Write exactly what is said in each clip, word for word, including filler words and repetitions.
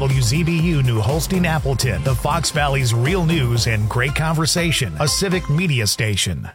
W Z B U New Holstein Appleton, the Fox Valley's real news and great conversation, a civic media station.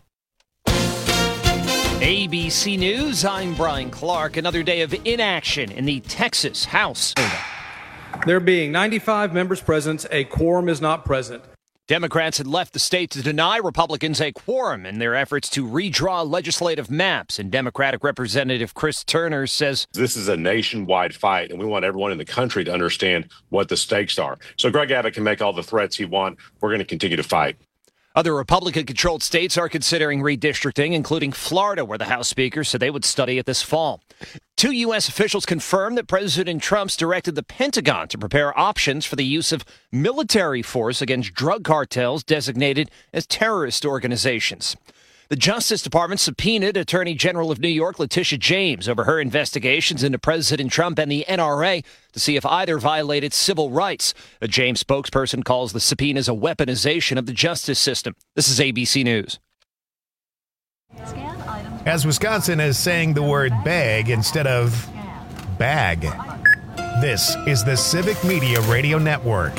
A B C News, I'm Brian Clark. Another day of inaction in the Texas House. There being ninety-five members present, a quorum is not present. Democrats had left the state to deny Republicans a quorum in their efforts to redraw legislative maps. And Democratic Representative Chris Turner says this is a nationwide fight, and we want everyone in the country to understand what the stakes are. So Greg Abbott can make all the threats he wants. We're going to continue to fight. Other Republican-controlled states are considering redistricting, including Florida, where the House Speaker said they would study it this fall. Two U S officials confirmed that President Trump's directed the Pentagon to prepare options for the use of military force against drug cartels designated as terrorist organizations. The Justice Department subpoenaed Attorney General of New York Letitia James over her investigations into President Trump and the N R A to see if either violated civil rights. A James spokesperson calls the subpoenas a weaponization of the justice system. This is A B C News. As Wisconsin is saying the word bag instead of bag. This is the Civic Media Radio Network.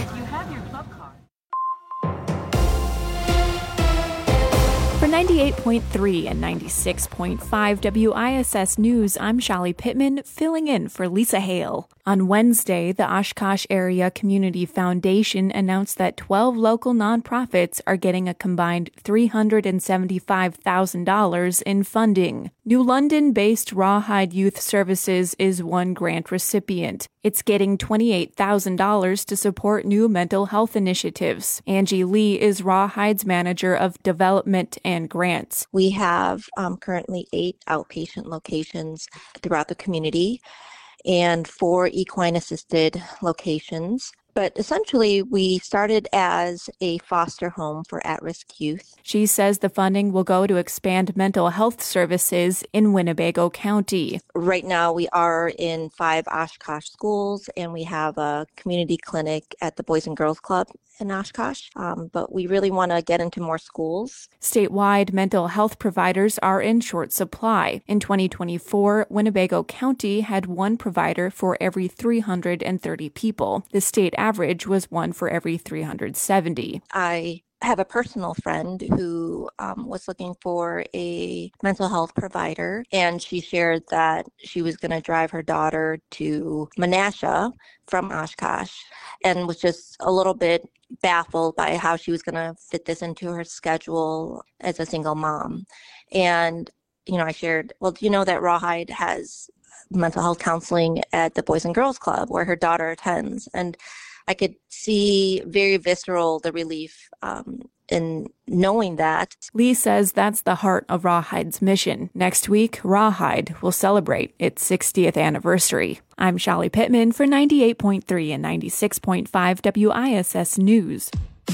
For ninety-eight point three and ninety-six point five W I S S News, I'm Shallie Pittman, filling in for Lisa Hale. On Wednesday, the Oshkosh Area Community Foundation announced that twelve local nonprofits are getting a combined three hundred seventy-five thousand dollars in funding. New London-based Rawhide Youth Services is one grant recipient. It's getting twenty-eight thousand dollars to support new mental health initiatives. Angie Lee is Rawhide's manager of development and grants. We have um, currently eight outpatient locations throughout the community and four equine-assisted locations. But essentially, we started as a foster home for at-risk youth. She says the funding will go to expand mental health services in Winnebago County. Right now, we are in five Oshkosh schools, and we have a community clinic at the Boys and Girls Club in Oshkosh, um, but we really want to get into more schools. Statewide, mental health providers are in short supply. In twenty twenty-four, Winnebago County had one provider for every three hundred thirty people. The state average was one for every three hundred seventy. I have a personal friend who um, was looking for a mental health provider, and she shared that she was going to drive her daughter to Menasha from Oshkosh and was just a little bit baffled by how she was going to fit this into her schedule as a single mom. And, you know, I shared, well, do you know that Rawhide has mental health counseling at the Boys and Girls Club where her daughter attends? And I could see very visceral the relief um, in knowing that. Lee says that's the heart of Rawhide's mission. Next week, Rawhide will celebrate its sixtieth anniversary. I'm Shallie Pittman for ninety-eight point three and ninety-six point five W I S S News.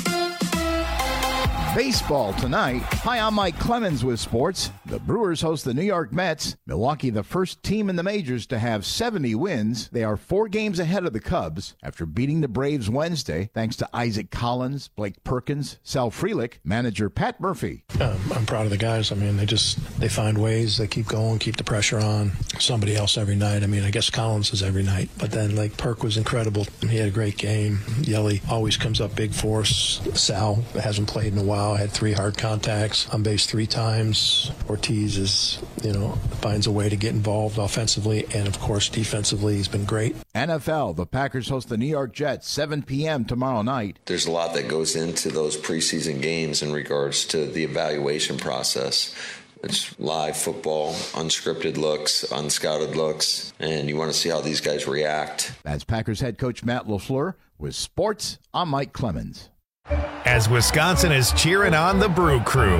Baseball tonight. Hi, I'm Mike Clemens with sports. The Brewers host the New York Mets. Milwaukee, the first team in the majors to have seventy wins. They are four games ahead of the Cubs after beating the Braves Wednesday, thanks to Isaac Collins, Blake Perkins, Sal Frelick, manager Pat Murphy. Um, I'm proud of the guys. I mean, they just, they find ways. They keep going, keep the pressure on. Somebody else every night. I mean, I guess Collins is every night. But then, like, Perk was incredible. He had a great game. Yelly always comes up big for us. Sal hasn't played in a while. Had three hard contacts on base three times. Ortiz is, you know, finds a way to get involved offensively, and of course defensively he's been great. N F L, the Packers host the New York Jets, seven p.m. tomorrow night. There's a lot that goes into those preseason games in regards to the evaluation process. It's live football, unscripted looks, unscouted looks, and you want to see how these guys react. That's Packers head coach Matt LaFleur. With sports, I'm Mike Clemens. As Wisconsin is cheering on the Brew Crew.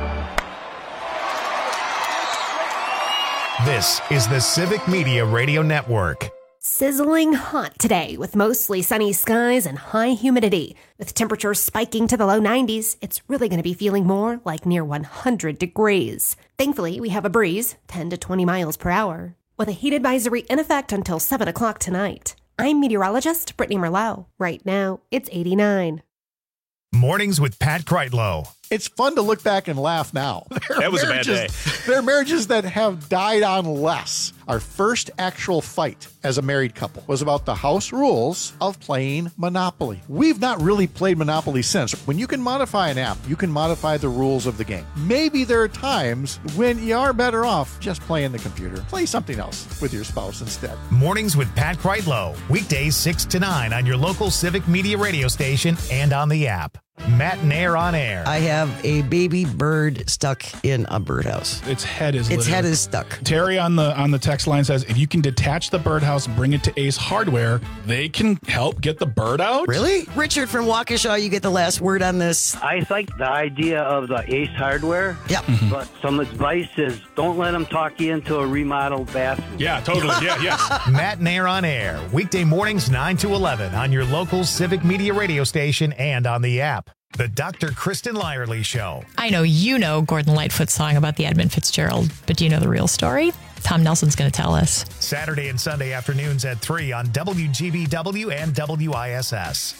This is the Civic Media Radio Network. Sizzling hot today with mostly sunny skies and high humidity. With temperatures spiking to the low nineties, it's really going to be feeling more like near one hundred degrees. Thankfully, we have a breeze, ten to twenty miles per hour, with a heat advisory in effect until seven o'clock tonight. I'm meteorologist Brittany Merlot. Right now, it's eighty-nine. Mornings with Pat Kreitlow. It's fun to look back and laugh now. That was a bad day. There are marriages that have died on less. Our first actual fight as a married couple was about the house rules of playing Monopoly. We've not really played Monopoly since. When you can modify an app, you can modify the rules of the game. Maybe there are times when you are better off just playing the computer. Play something else with your spouse instead. Mornings with Pat Kreitlow. Weekdays six to nine on your local Civic Media radio station and on the app. Matt and Air on Air. I have a baby bird stuck in a birdhouse. Its head is Its literally. head is stuck. Terry on the on the text line says, if you can detach the birdhouse, bring it to Ace Hardware, they can help get the bird out. Really? Richard from Waukesha, you get the last word on this. I like the idea of the Ace Hardware. Yep. Mm-hmm. But some advice is don't let them talk you into a remodeled bathroom. Yeah, totally. Yeah, yes. Matt and Air on Air. Weekday mornings nine to eleven on your local Civic Media radio station and on the app. The Doctor Kristen Lyerly Show. I know you know Gordon Lightfoot's song about the Edmund Fitzgerald, but do you know the real story? Tom Nelson's going to tell us. Saturday and Sunday afternoons at three on W G B W and W I S S.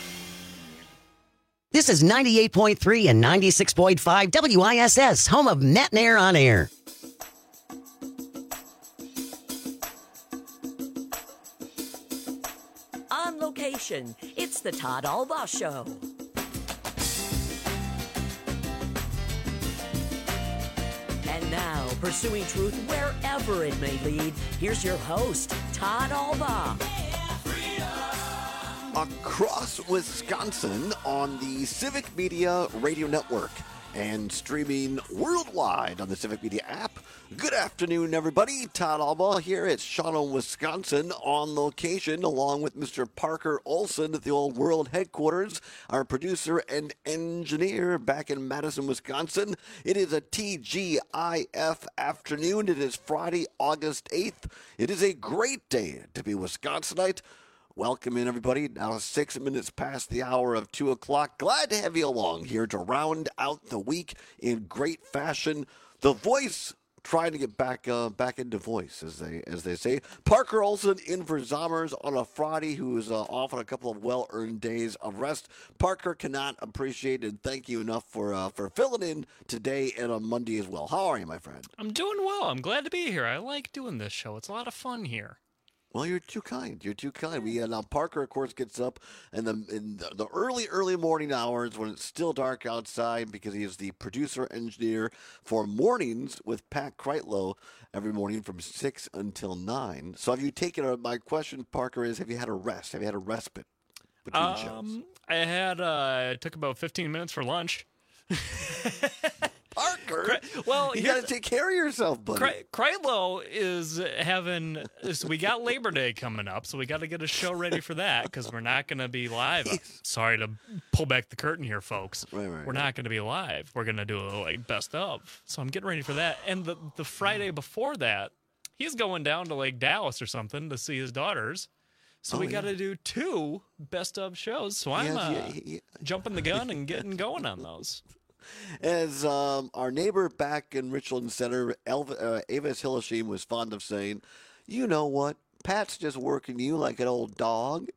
This is ninety-eight point three and ninety-six point five W I S S, home of Matt and Air on Air. On location, it's the Todd Alba Show. And now, pursuing truth wherever it may lead, here's your host, Todd Alba. Across Wisconsin on the Civic Media Radio Network and streaming worldwide on the Civic Media app. Good afternoon, everybody. Todd Alba here at Shawano, Wisconsin, on location, along with Mister Parker Olson at the Old World headquarters, our producer and engineer back in Madison, Wisconsin. It is a T G I F afternoon. It is Friday, August eighth. It is a great day to be Wisconsinite. Welcome in, everybody. Now six minutes past the hour of two o'clock. Glad to have you along here to round out the week in great fashion. The Voice trying to get back uh, back into voice, as they as they say. Parker Olson in for Zommers on a Friday, who is uh, off on a couple of well-earned days of rest. Parker cannot appreciate and thank you enough for uh, for filling in today and on Monday as well. How are you, my friend? I'm doing well. I'm glad to be here. I like doing this show. It's a lot of fun here. Well, you're too kind. You're too kind. We uh, now Parker, of course, gets up in the in the, the early, early morning hours when it's still dark outside because he is the producer engineer for Mornings with Pat Kreitlow every morning from six until nine. So, have you taken a? My question, Parker, is: have you had a rest? Have you had a respite between um, shows? I had. Uh, it took about fifteen minutes for lunch. Parker, well, you got to take care of yourself, buddy. Kreitlow is having. So we got Labor Day coming up, so we got to get a show ready for that because we're not going to be live. Sorry to pull back the curtain here, folks. Right, right, we're not going to be live. We're going to do a like best of. So I'm getting ready for that. And the the Friday before that, he's going down to like Dallas or something to see his daughters. So oh, we yeah. got to do two best of shows. So I'm Yeah, uh, yeah, yeah. jumping the gun and getting going on those. As um, our neighbor back in Richland Center, Elva, uh, Avis Hilleshim, was fond of saying, you know what? Pat's just working you like an old dog.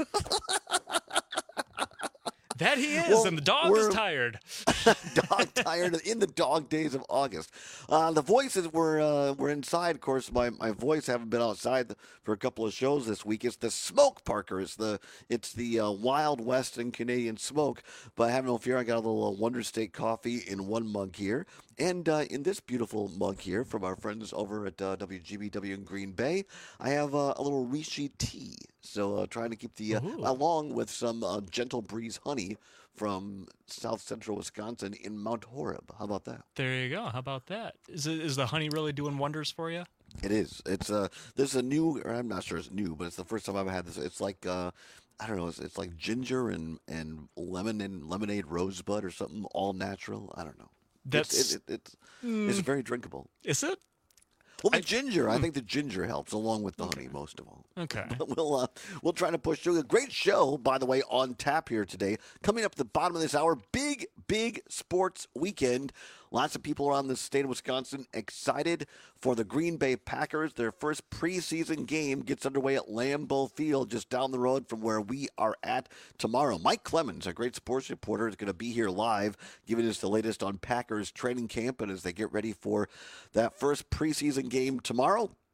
That he is, Well, and the dog we're- is tired. dog tired in the dog days of August. Uh, the voices were uh, were inside. Of course, my, my voice haven't been outside for a couple of shows this week. It's the smoke, Parker. It's the it's the uh, Wild West and Canadian smoke. But have no fear, I got a little uh, Wonder State coffee in one mug here. And uh, in this beautiful mug here from our friends over at uh, W G B W in Green Bay, I have uh, a little Rishi tea. So uh, trying to keep the, uh, along with some uh, Gentle Breeze honey from south central Wisconsin in Mount Horeb. How about that? There you go. How about that? Is it, is the honey really doing wonders for you? It is. It's uh, there's a new, or I'm not sure it's new, but it's the first time I've had this. It's like, uh, I don't know, it's, it's like ginger and, and lemon and lemonade rosebud or something, all natural. I don't know. That's it's, it, it, it's, mm, it's very drinkable. Is it? Well, the I- ginger, I hmm. think the ginger helps along with the honey most of all. Okay. But we'll uh, we'll try to push through. A great show, by the way, on tap here today. Coming up at the bottom of this hour, big, big sports weekend. Lots of people around the state of Wisconsin excited for the Green Bay Packers. Their first preseason game gets underway at Lambeau Field, just down the road from where we are at tomorrow. Mike Clemens, a great sports reporter, is going to be here live, giving us the latest on Packers training camp and as they get ready for that first preseason game tomorrow.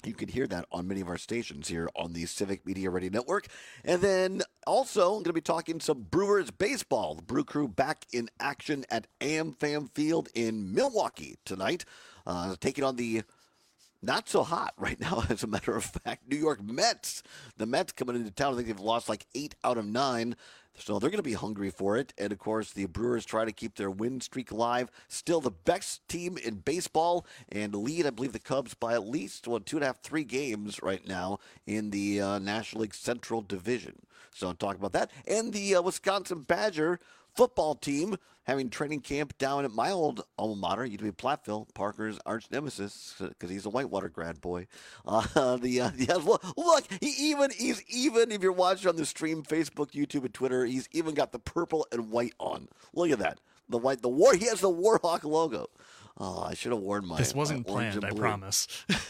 You can hear that on many of our stations here on the Civic Media Radio Network. And then also, I'm going to be talking some Brewers baseball. The Brew Crew back in action at AmFam Field in Milwaukee tonight, uh, taking on the not so hot right now, as a matter of fact, New York Mets. The Mets coming into town, I think they've lost like eight out of nine. So they're going to be hungry for it. And, of course, the Brewers try to keep their win streak alive. Still the best team in baseball and lead, I believe, the Cubs by at least, well, two and a half, three games right now in the uh, National League Central Division. So I'll talk about that. And the uh, Wisconsin Badger football team having training camp down at my old alma mater, U W Platteville, Parker's arch nemesis, because he's a Whitewater grad boy. Uh, the uh, yeah, look, look, he even he's even if you're watching on the stream, Facebook, YouTube, and Twitter, he's even got the purple and white on. Look at that, the white, the war. He has the Warhawk logo. Oh, I should have worn my. This wasn't my orange planned, I and blue. promise.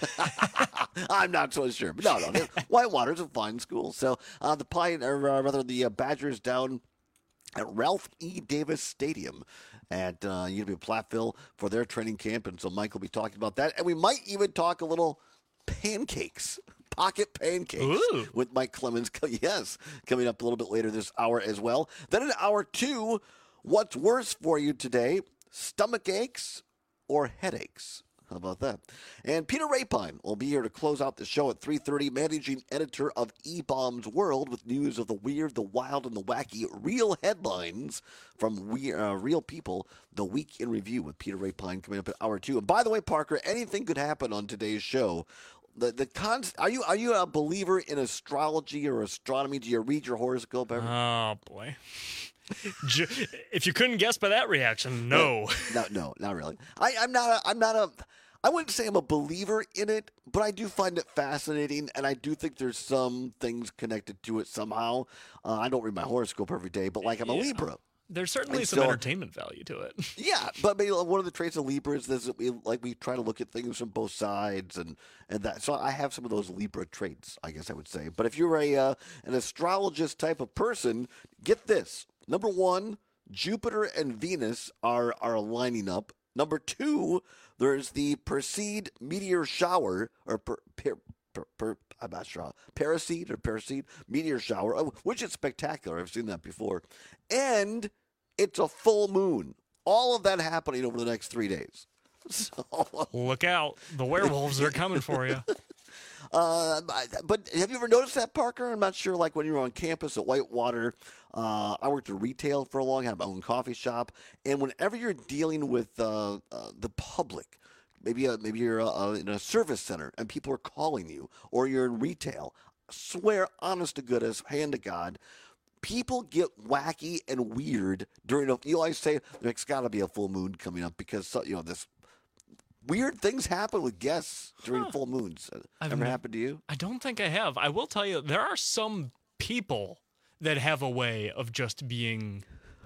I'm not so sure, but no, no, Whitewater's a fine school. So uh, the Pine, or uh, rather, the uh, Badgers down at Ralph E. Davis Stadium at uh, U W Platteville for their training camp. And so Mike will be talking about that. And we might even talk a little pancakes, pocket pancakes Ooh. with Mike Clemens. Yes, coming up a little bit later this hour as well. Then in hour two, what's worse for you today, stomach aches or headaches? How about that? And Peter Rapine will be here to close out the show at three thirty, managing editor of E-Bombs World, with news of the weird, the wild, and the wacky, real headlines from we, uh, real people. The Week in Review with Peter Rapine coming up at hour two. And by the way, Parker, anything could happen on today's show. The the cons- are you are you a believer in astrology or astronomy? Do you read your horoscope ever? Oh boy. If you couldn't guess by that reaction, no. No, no, not really. I, I'm not a, I'm not a, I wouldn't say I'm a believer in it, but I do find it fascinating, and I do think there's some things connected to it somehow. Uh, I don't read my horoscope every day, but like I'm a Yeah. Libra. There's certainly And some so- entertainment value to it. Yeah, but maybe one of the traits of Libra is that we like we try to look at things from both sides, and, and that. So I have some of those Libra traits, I guess I would say. But if you're a uh, an astrologist type of person, get this: number one, Jupiter and Venus are are lining up. Number two, there's the Perseid meteor shower, or per, per, per, per, I'm not sure, Perseid or Perseid meteor shower, oh, which is spectacular. I've seen that before, and it's a full moon. All of that happening over the next three days. So, Look out. The werewolves are coming for you. uh, but have you ever noticed that, Parker? I'm not sure, like when you were on campus at Whitewater, uh, I worked in retail for a long time, had my own coffee shop, and whenever you're dealing with uh, uh, the public, maybe uh, maybe you're uh, in a service center and people are calling you, or you're in retail, I swear, honest to goodness, hand to God, people get wacky and weird during a, you always say there's got to be a full moon coming up because, you know, this weird things happen with guests during Huh. full moons. I've Ever ne- happened to you? I don't think I have. I will tell you, there are some people that have a way of just being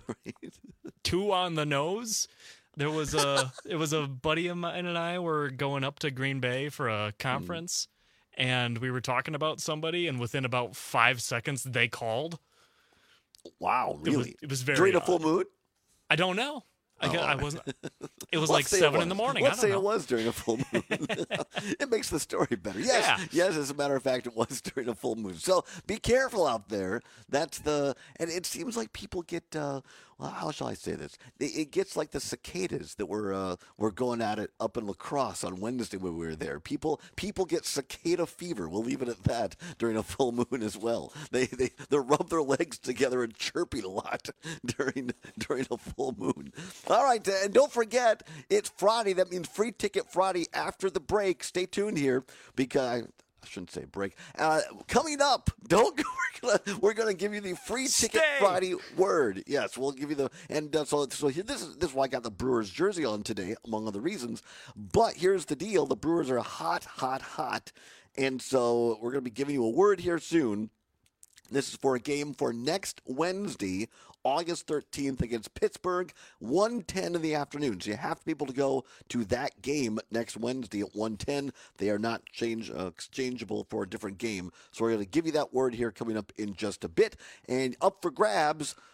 too on the nose. There was a, it was a buddy of mine and I were going up to Green Bay for a conference, mm. and we were talking about somebody, and within about five seconds, they called. Wow, It was, really? it was very During a odd. full moon? I don't know. I, Oh, got, all I right. wasn't. It was Let's like say it seven in the was. morning. Let's I say don't it know. was during a full moon. It makes the story better. Yes, Yeah. yes. As a matter of fact, it was during a full moon. So be careful out there. That's the, and it seems like people get. Uh, well, how shall I say this? It, it gets like the cicadas that were uh, were going at it up in La Crosse on Wednesday when we were there. People people get cicada fever. We'll leave it at that during a full moon as well. They they they rub their legs together and chirping a lot during during a full moon. All right, and don't forget, it's Friday. That means Free Ticket Friday after the break. Stay tuned here because I shouldn't say break. Uh, coming up, don't we're gonna we're gonna give you the Free Ticket Stay. Friday word. Yes, we'll give you the and uh, so so here this is this is why I got the Brewers jersey on today, among other reasons. But here's the deal: the Brewers are hot, hot, hot, and so we're gonna be giving you a word here soon. This is for a game for next Wednesday, August thirteenth against Pittsburgh, one ten in the afternoon. So you have to be able to go to that game next Wednesday at one ten. They are not change, uh, exchangeable for a different game. So we're going to give you that word here coming up in just a bit. And up for grabs,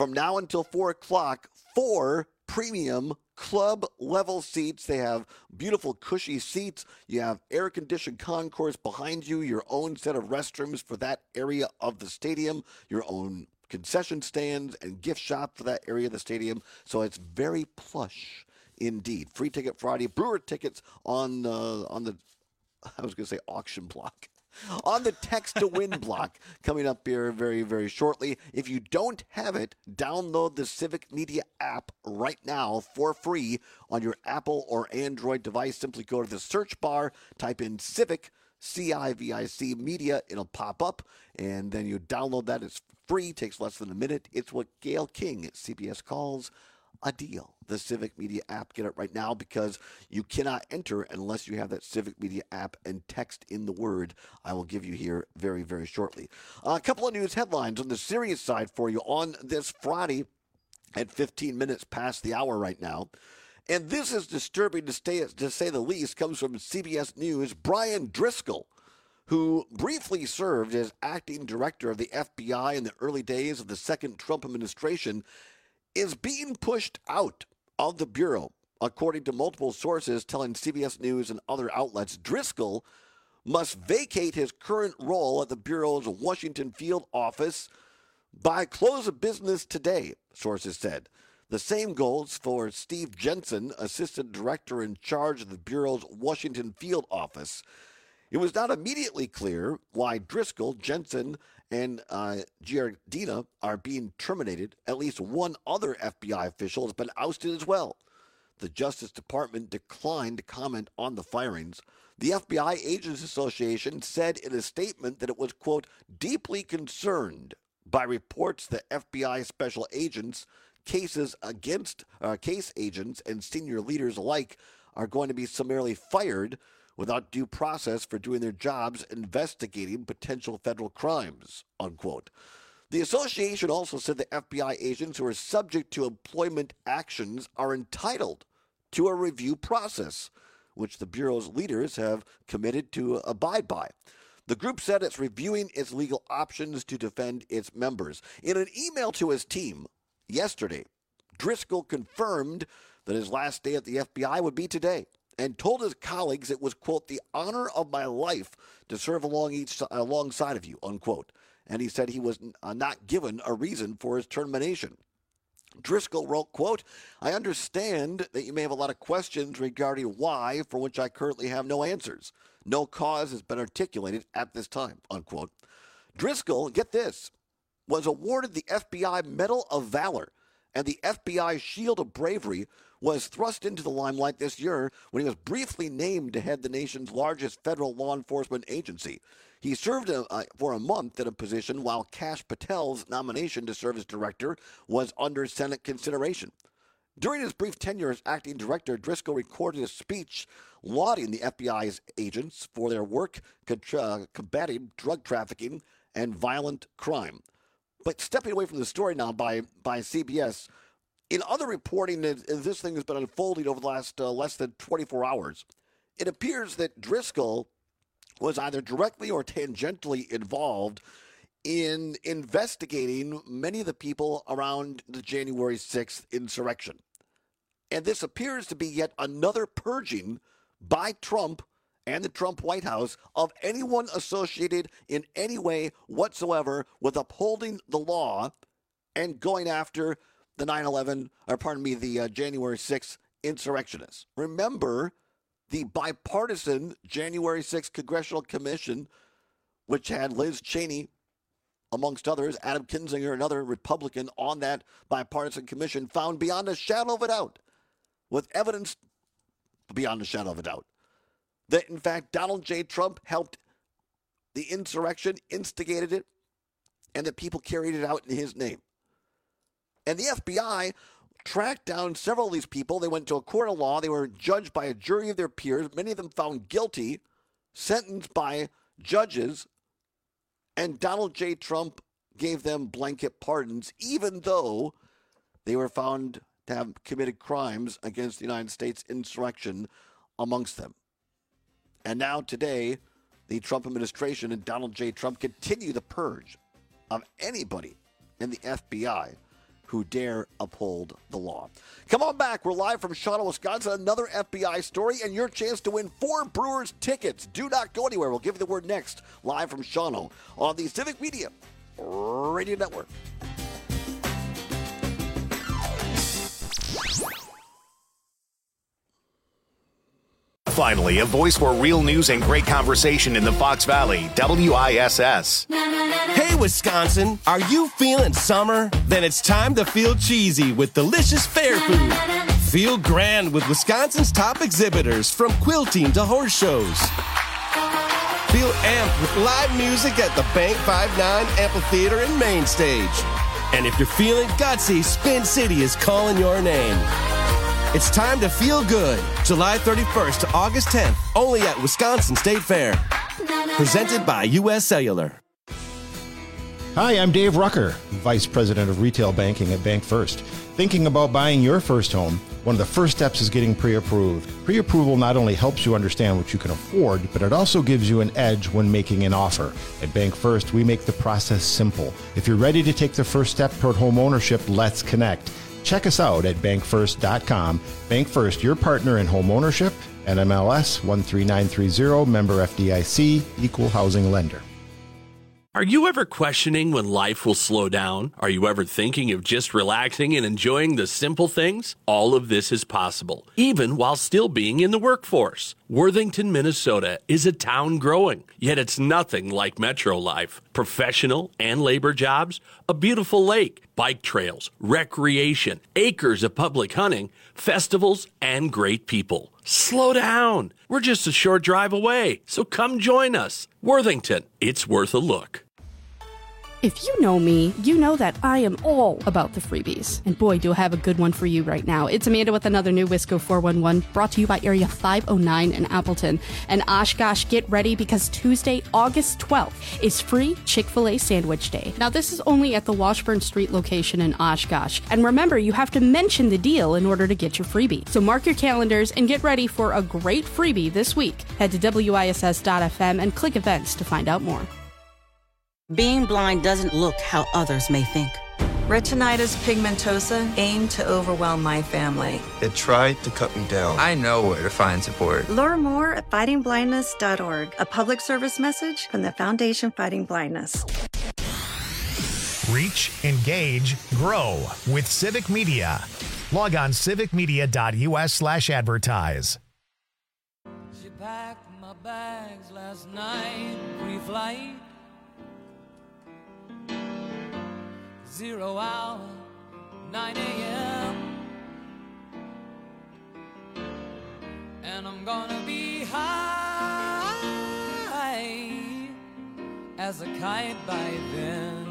from now until four o'clock, four premium club level seats. They have beautiful cushy seats. You have air conditioned concourse behind you, your own set of restrooms for that area of the stadium, your own concession stands and gift shop for that area of the stadium. So it's very plush indeed. Free Ticket Friday, Brewer tickets on uh, on the, I was going to say auction block. On the text to win block coming up here very, very shortly. If you don't have it, download the Civic Media app right now for free on your Apple or Android device. Simply go to the search bar, type in Civic, C I V I C Media. It'll pop up, and then you download that. It's free, takes less than a minute. It's what Gail King at C B S calls a deal. The Civic Media app. Get it right now because you cannot enter unless you have that Civic Media app and text in the word I will give you here very, very shortly. Uh, a couple of news headlines on the serious side for you on this Friday at fifteen minutes past the hour right now. And this is disturbing to, stay, to say the least. Comes from C B S News. Brian Driscoll, who briefly served as acting director of the F B I in the early days of the second Trump administration, is being pushed out of the Bureau, according to multiple sources telling C B S News and other outlets. Driscoll must vacate his current role at the Bureau's Washington field office by close of business today, sources said. The same goes for Steve Jensen, assistant director in charge of the Bureau's Washington field office. It was not immediately clear why Driscoll, Jensen, and uh, Giardina are being terminated. At least one other F B I official has been ousted as well. The Justice Department declined to comment on the firings. The F B I Agents Association said in a statement that it was, quote, deeply concerned by reports that F B I special agents, cases against uh, case agents, and senior leaders alike are going to be summarily fired without due process for doing their jobs investigating potential federal crimes, unquote. The association also said that F B I agents who are subject to employment actions are entitled to a review process, which the Bureau's leaders have committed to abide by. The group said it's reviewing its legal options to defend its members. In an email to his team yesterday, Driscoll confirmed that his last day at the F B I would be today, and told his colleagues it was, quote, the honor of my life to serve along each, alongside of you, unquote. And he said he was uh, not given a reason for his termination. Driscoll wrote, quote, I understand that you may have a lot of questions regarding why, for which I currently have no answers. No cause has been articulated at this time, unquote. Driscoll, get this, was awarded the F B I Medal of Valor and the F B I Shield of Bravery, was thrust into the limelight this year when he was briefly named to head the nation's largest federal law enforcement agency. He served a, uh, for a month in a position while Kash Patel's nomination to serve as director was under Senate consideration. During his brief tenure as acting director, Driscoll recorded a speech lauding the F B I's agents for their work contra- combating drug trafficking and violent crime. But stepping away from the story now by, by C B S, in other reporting, as this thing has been unfolding over the last uh, less than twenty-four hours, it appears that Driscoll was either directly or tangentially involved in investigating many of the people around the January sixth insurrection. And this appears to be yet another purging by Trump and the Trump White House of anyone associated in any way whatsoever with upholding the law and going after the nine eleven, or pardon me, the uh, January sixth insurrectionists. Remember the bipartisan January sixth Congressional Commission, which had Liz Cheney, amongst others, Adam Kinzinger, another Republican on that bipartisan commission, found beyond a shadow of a doubt, with evidence beyond a shadow of a doubt, that in fact Donald J. Trump helped the insurrection, instigated it, and that people carried it out in his name. And the F B I tracked down several of these people. They went to a court of law. They were judged by a jury of their peers, many of them found guilty, sentenced by judges, and Donald J. Trump gave them blanket pardons, even though they were found to have committed crimes against the United States insurrection amongst them. And now today, the Trump administration and Donald J. Trump continue the purge of anybody in the F B I who dare uphold the law. Come on back. We're live from Shawano, Wisconsin. Another F B I story and your chance to win four Brewers tickets. Do not go anywhere. We'll give you the word next, live from Shawano on the Civic Media Radio Network. Finally, a voice for real news and great conversation in the Fox Valley, W I S S. Hey, Wisconsin, are you feeling summer? Then it's time to feel cheesy with delicious fair food. Feel grand with Wisconsin's top exhibitors, from quilting to horse shows. Feel amped with live music at the Bank five nine Amphitheater and Main Stage. And if you're feeling gutsy, Spin City is calling your name. It's time to feel good. July thirty-first to August tenth, only at Wisconsin State Fair. Presented by U S Cellular. Hi, I'm Dave Rucker, Vice President of Retail Banking at Bank First. Thinking about buying your first home? One of the first steps is getting pre-approved. Pre-approval not only helps you understand what you can afford, but it also gives you an edge when making an offer. At Bank First, we make the process simple. If you're ready to take the first step toward home ownership, let's connect. Check us out at bank first dot com. Bank First, your partner in home ownership. N M L S one three nine three zero, member F D I C, equal housing lender. Are you ever questioning when life will slow down? Are you ever thinking of just relaxing and enjoying the simple things? All of this is possible, even while still being in the workforce. Worthington, Minnesota is a town growing, yet it's nothing like metro life. Professional and labor jobs, a beautiful lake, bike trails, recreation, acres of public hunting, festivals, and great people. Slow down. We're just a short drive away, so come join us. Worthington, it's worth a look. If you know me, you know that I am all about the freebies. And boy, do I have a good one for you right now. It's Amanda with another new Wisco four one one, brought to you by Area five oh nine in Appleton. And Oshkosh, get ready, because Tuesday, August twelfth, is free Chick-fil-A Sandwich Day. Now, this is only at the Washburn Street location in Oshkosh. And remember, you have to mention the deal in order to get your freebie. So mark your calendars and get ready for a great freebie this week. Head to W I S S dot F M and click events to find out more. Being blind doesn't look how others may think. Retinitis pigmentosa aimed to overwhelm my family. It tried to cut me down. I know where to find support. Learn more at fighting blindness dot org, a public service message from the Foundation Fighting Blindness. Reach, engage, grow with Civic Media. Log on civic media dot U S slash advertise. She packed my bags last night, pre-flight. Zero hour, nine a.m. And I'm gonna be high as a kite by then.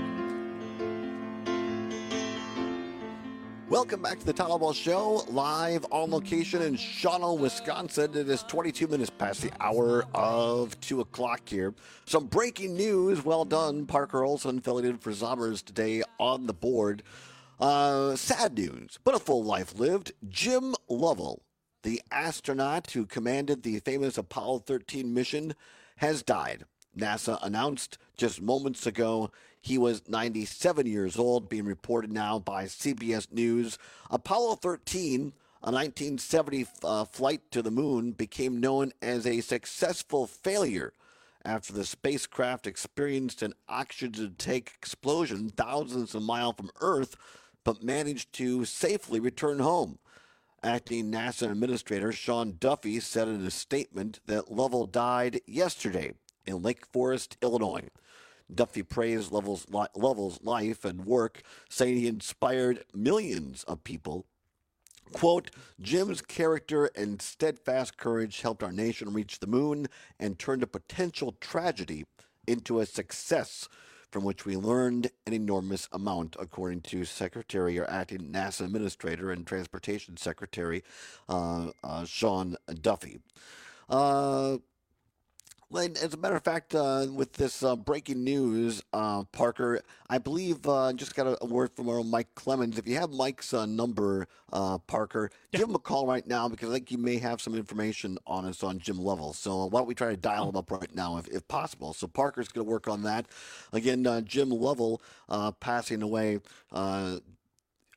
Welcome back to the Todd Ball Show, live on location in Shawano, Wisconsin. It is twenty-two minutes past the hour of two o'clock here. Some breaking news. Well done, Parker Olson, filling in for Zommers today on the board. Uh, sad news, but a full life lived. Jim Lovell, the astronaut who commanded the famous Apollo thirteen mission, has died. NASA announced just moments ago he was ninety-seven years old, being reported now by C B S News. Apollo thirteen, a nineteen seventy uh, flight to the moon, became known as a successful failure after the spacecraft experienced an oxygen tank explosion thousands of miles from Earth, but managed to safely return home. Acting NASA Administrator Sean Duffy said in a statement that Lovell died yesterday in Lake Forest, Illinois. Duffy praised Lovell's, li- Lovell's life and work, saying he inspired millions of people. Quote, Jim's character and steadfast courage helped our nation reach the moon and turned a potential tragedy into a success from which we learned an enormous amount, according to Secretary or Acting NASA Administrator and Transportation Secretary uh, uh, Sean Duffy. Uh, As a matter of fact, uh, with this uh, breaking news, uh, Parker, I believe uh, just got a, a word from our own Mike Clemens. If you have Mike's uh, number, uh, Parker, yeah. give him a call right now, because I think you may have some information on us on Jim Lovell. So why don't we try to dial oh. him up right now if, if possible. So Parker's going to work on that. Again, uh, Jim Lovell uh, passing away uh,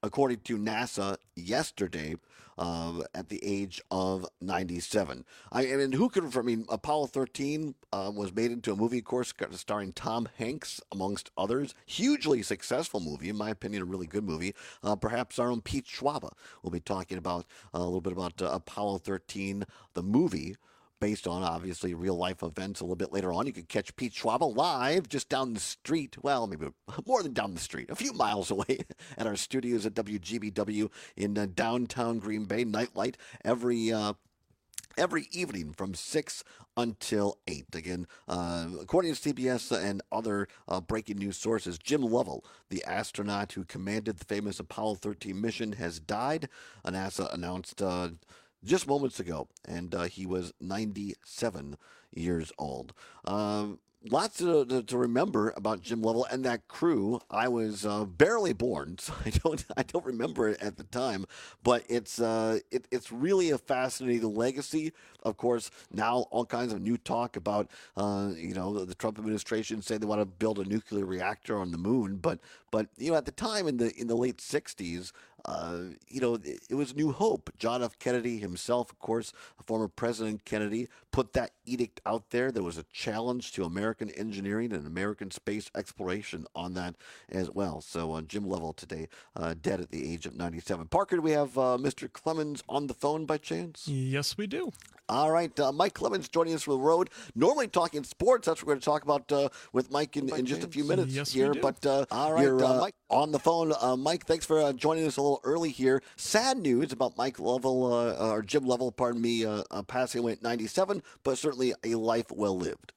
according to NASA yesterday, uh, at the age of ninety-seven. I, I mean, who could, I mean, Apollo thirteen uh, was made into a movie, of course, starring Tom Hanks, amongst others. Hugely successful movie, in my opinion, a really good movie. Uh, perhaps our own Pete Schwaba will be talking about uh, a little bit about uh, Apollo thirteen, the movie, based on, obviously, real-life events a little bit later on. You can catch Pete Schwaba live just down the street. Well, maybe more than down the street, a few miles away at our studios at W G B W in uh, downtown Green Bay, Nightlight, every uh, every evening from six until eight. Again, uh, according to C B S and other uh, breaking news sources, Jim Lovell, the astronaut who commanded the famous Apollo thirteen mission, has died. NASA announced uh, just moments ago, and uh, he was ninety-seven years old. Um, Lots to, to, to remember about Jim Lovell and that crew. I was uh, barely born, so I don't I don't remember it at the time. But it's uh, it, it's really a fascinating legacy. Of course, now all kinds of new talk about uh, you know the Trump administration saying they want to build a nuclear reactor on the moon. But but you know at the time in the in the late sixties. Uh, you know, it, it was New Hope. John F. Kennedy himself, of course, former President Kennedy, put that edict out there. There was a challenge to American engineering and American space exploration on that as well. So uh, Jim Lovell today, uh, dead at the age of ninety-seven. Parker, do we have uh, Mister Clemens on the phone by chance? Yes, we do. All right, uh, Mike Clemens joining us from the road. Normally talking sports. That's what we're going to talk about uh, with Mike in, in just a few minutes yes, here. We do. But uh, all right, you're uh, Mike on the phone. Uh, Mike, thanks for uh, joining us a little early here. Sad news about Mike Lovell, uh, or Jim Lovell, pardon me, uh, uh, passing away at ninety-seven, but certainly a life well lived.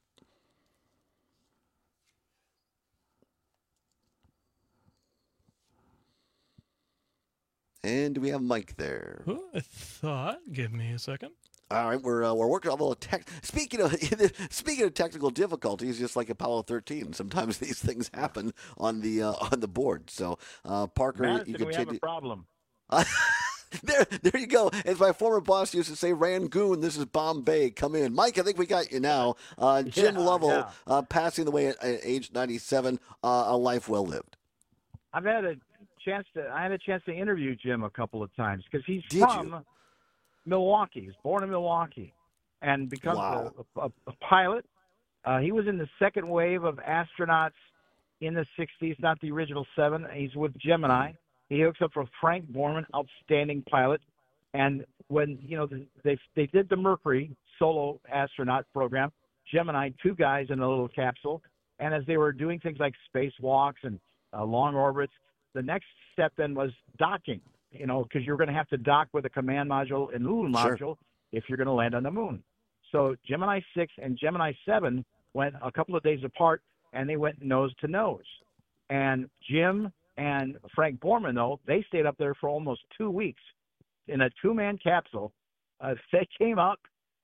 And do we have Mike there? Oh, I thought. Give me a second. All right, we're uh, we're working on a little tech. Speaking of speaking of technical difficulties, just like Apollo thirteen, sometimes these things happen on the uh, on the board. So, uh, Parker, Madison, you can we change have a it. problem. there, there you go. As my former boss used to say, Rangoon, this is Bombay. Come in, Mike. I think we got you now. Uh, Jim Yeah, Lovell, yeah. uh, passing away at, at age ninety-seven. Uh, a life well lived. I've had a chance to. I had a chance to interview Jim a couple of times because he's Did from you? Milwaukee. He's born in Milwaukee, and becomes Wow. a, a, a pilot. Uh, he was in the second wave of astronauts in the sixties, not the original seven. He's with Gemini. He hooks up with Frank Borman, outstanding pilot. And when you know they they did the Mercury solo astronaut program, Gemini, two guys in a little capsule. And as they were doing things like spacewalks and uh, long orbits, the next step then was docking. You know, because you're going to have to dock with a command module and Lulu Sure. module if you're going to land on the moon. So Gemini six and Gemini seven went a couple of days apart, and they went nose to nose. And Jim and Frank Borman, though, they stayed up there for almost two weeks in a two-man capsule. Uh, they came out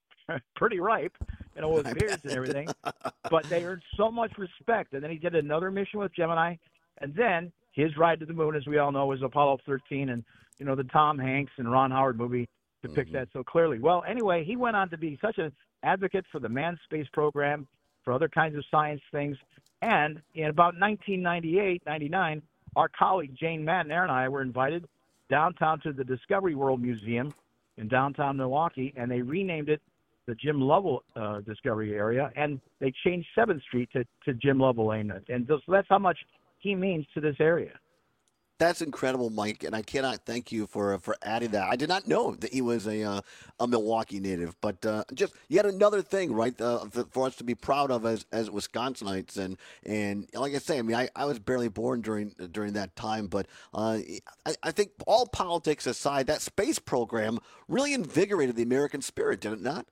pretty ripe, you know, with I beards and bet. everything. But they earned so much respect. And then he did another mission with Gemini, and then his ride to the moon, as we all know, was Apollo thirteen, and you know the Tom Hanks and Ron Howard movie depicts Mm-hmm. that so clearly. Well, anyway, he went on to be such an advocate for the manned space program, for other kinds of science things, and in about nineteen ninety-eight, ninety-nine, our colleague Jane McNair and I were invited downtown to the Discovery World Museum in downtown Milwaukee, and they renamed it the Jim Lovell uh, Discovery Area, and they changed seventh Street to, to Jim Lovell Lane, and so that's how much he means to this area. That's incredible, Mike, and I cannot thank you for for adding that. I did not know that he was a uh, a Milwaukee native, but uh, just yet another thing, right, uh, for, for us to be proud of as as Wisconsinites. And and like I say, I mean, I, I was barely born during during that time, but uh, I, I think all politics aside, that space program really invigorated the American spirit, did it not?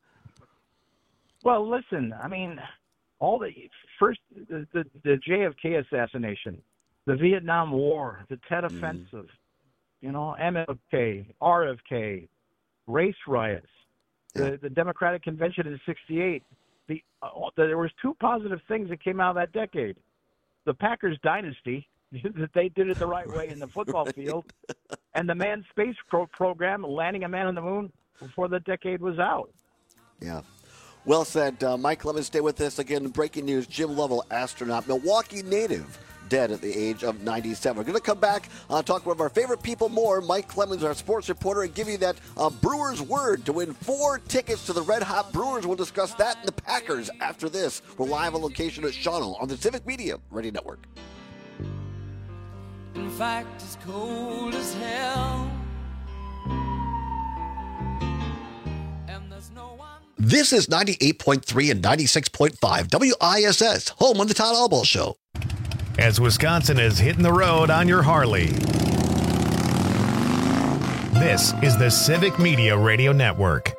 Well, listen, I mean, all the first the, the, the J F K assassination, the Vietnam War, the Tet Offensive, you know, M F K, R F K, race riots, the, the Democratic Convention in sixty-eight. The, uh, there was two positive things that came out of that decade. The Packers dynasty, that they did it the right way in the football field, and the manned space pro- program, landing a man on the moon before the decade was out. Yeah. Well said. Uh, Mike Clemens, stay with us. Again, breaking news, Jim Lovell, astronaut, Milwaukee native, dead at the age of ninety-seven. We're going to come back, uh, talk about our favorite people more. Mike Clemens, our sports reporter, and give you that uh, Brewers word to win four tickets to the Red Hot Brewers. We'll discuss that and the Packers after this. We're live on location at Shawano on the Civic Media Radio Network. In fact, it's cold as hell. And there's no one. This is ninety-eight point three and ninety-six point five W I S S, home of the Todd Albaugh Show. As Wisconsin is hitting the road on your Harley. This is the Civic Media Radio Network.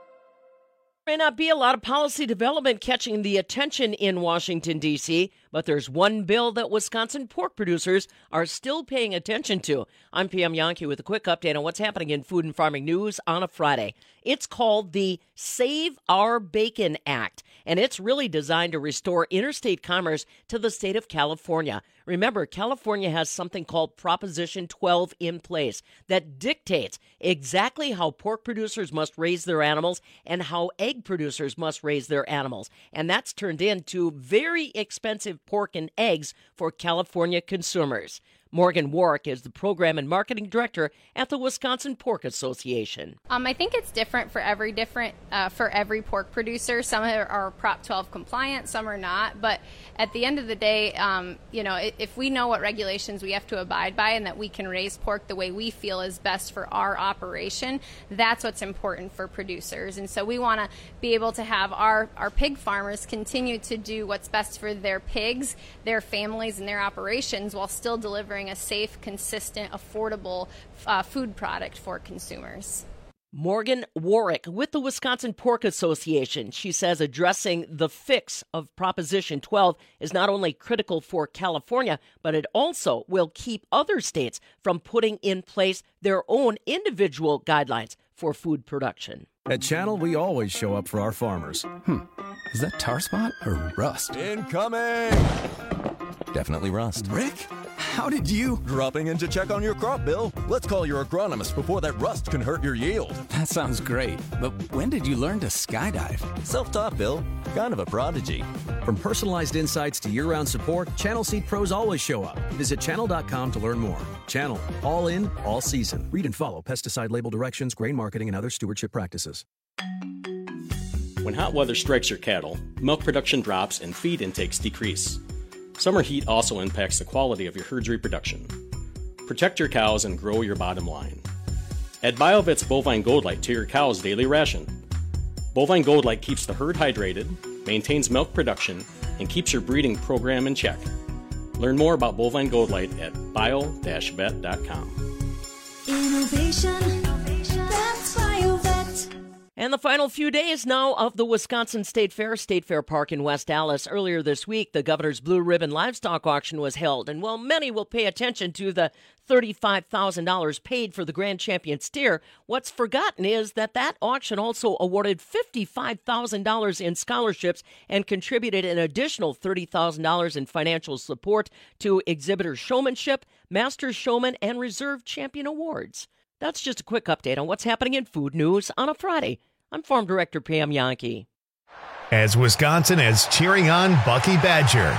May not be a lot of policy development catching the attention in Washington, D C, but there's one bill that Wisconsin pork producers are still paying attention to. I'm P M Yankee with a quick update on what's happening in food and farming news on a Friday. It's called the Save Our Bacon Act, and it's really designed to restore interstate commerce to the state of California. Remember, California has something called Proposition twelve in place that dictates exactly how pork producers must raise their animals and how egg producers must raise their animals. And that's turned into very expensive pork and eggs for California consumers. Morgan Warwick is the Program and Marketing Director at the Wisconsin Pork Association. Um, I think it's different for every different uh, for every pork producer. Some are Prop twelve compliant, some are not. But at the end of the day, um, you know, if we know what regulations we have to abide by and that we can raise pork the way we feel is best for our operation, that's what's important for producers. And so we want to be able to have our, our pig farmers continue to do what's best for their pigs, their families, and their operations while still delivering a safe, consistent, affordable uh, food product for consumers. Morgan Warwick with the Wisconsin Pork Association. She says addressing the fix of Proposition twelve is not only critical for California, but it also will keep other states from putting in place their own individual guidelines for food production. At Channel, we always show up for our farmers. Hmm, is that tar spot or rust? Incoming! Definitely rust. Rick? How did you? Dropping in to check on your crop, Bill. Let's call your agronomist before that rust can hurt your yield. That sounds great, but when did you learn to skydive? Self-taught, Bill. Kind of a prodigy. From personalized insights to year-round support, Channel Seed Pros always show up. Visit channel dot com to learn more. Channel, all in, all season. Read and follow pesticide label directions, grain marketing, and other stewardship practices. When hot weather strikes your cattle, milk production drops and feed intakes decrease. Summer heat also impacts the quality of your herd's reproduction. Protect your cows and grow your bottom line. Add BioVet's Bovine Gold Light to your cow's daily ration. Bovine Gold Light keeps the herd hydrated, maintains milk production, and keeps your breeding program in check. Learn more about Bovine Gold Light at bio dash vet dot com. Innovation, that's BioVet. And the final few days now of the Wisconsin State Fair, State Fair Park in West Allis. Earlier this week, the Governor's Blue Ribbon Livestock Auction was held. And while many will pay attention to the thirty-five thousand dollars paid for the Grand Champion steer, what's forgotten is that that auction also awarded fifty-five thousand dollars in scholarships and contributed an additional thirty thousand dollars in financial support to exhibitor showmanship, master showman, and reserve champion awards. That's just a quick update on what's happening in food news on a Friday. I'm Farm Director Pam Yankee. As Wisconsin is cheering on Bucky Badger.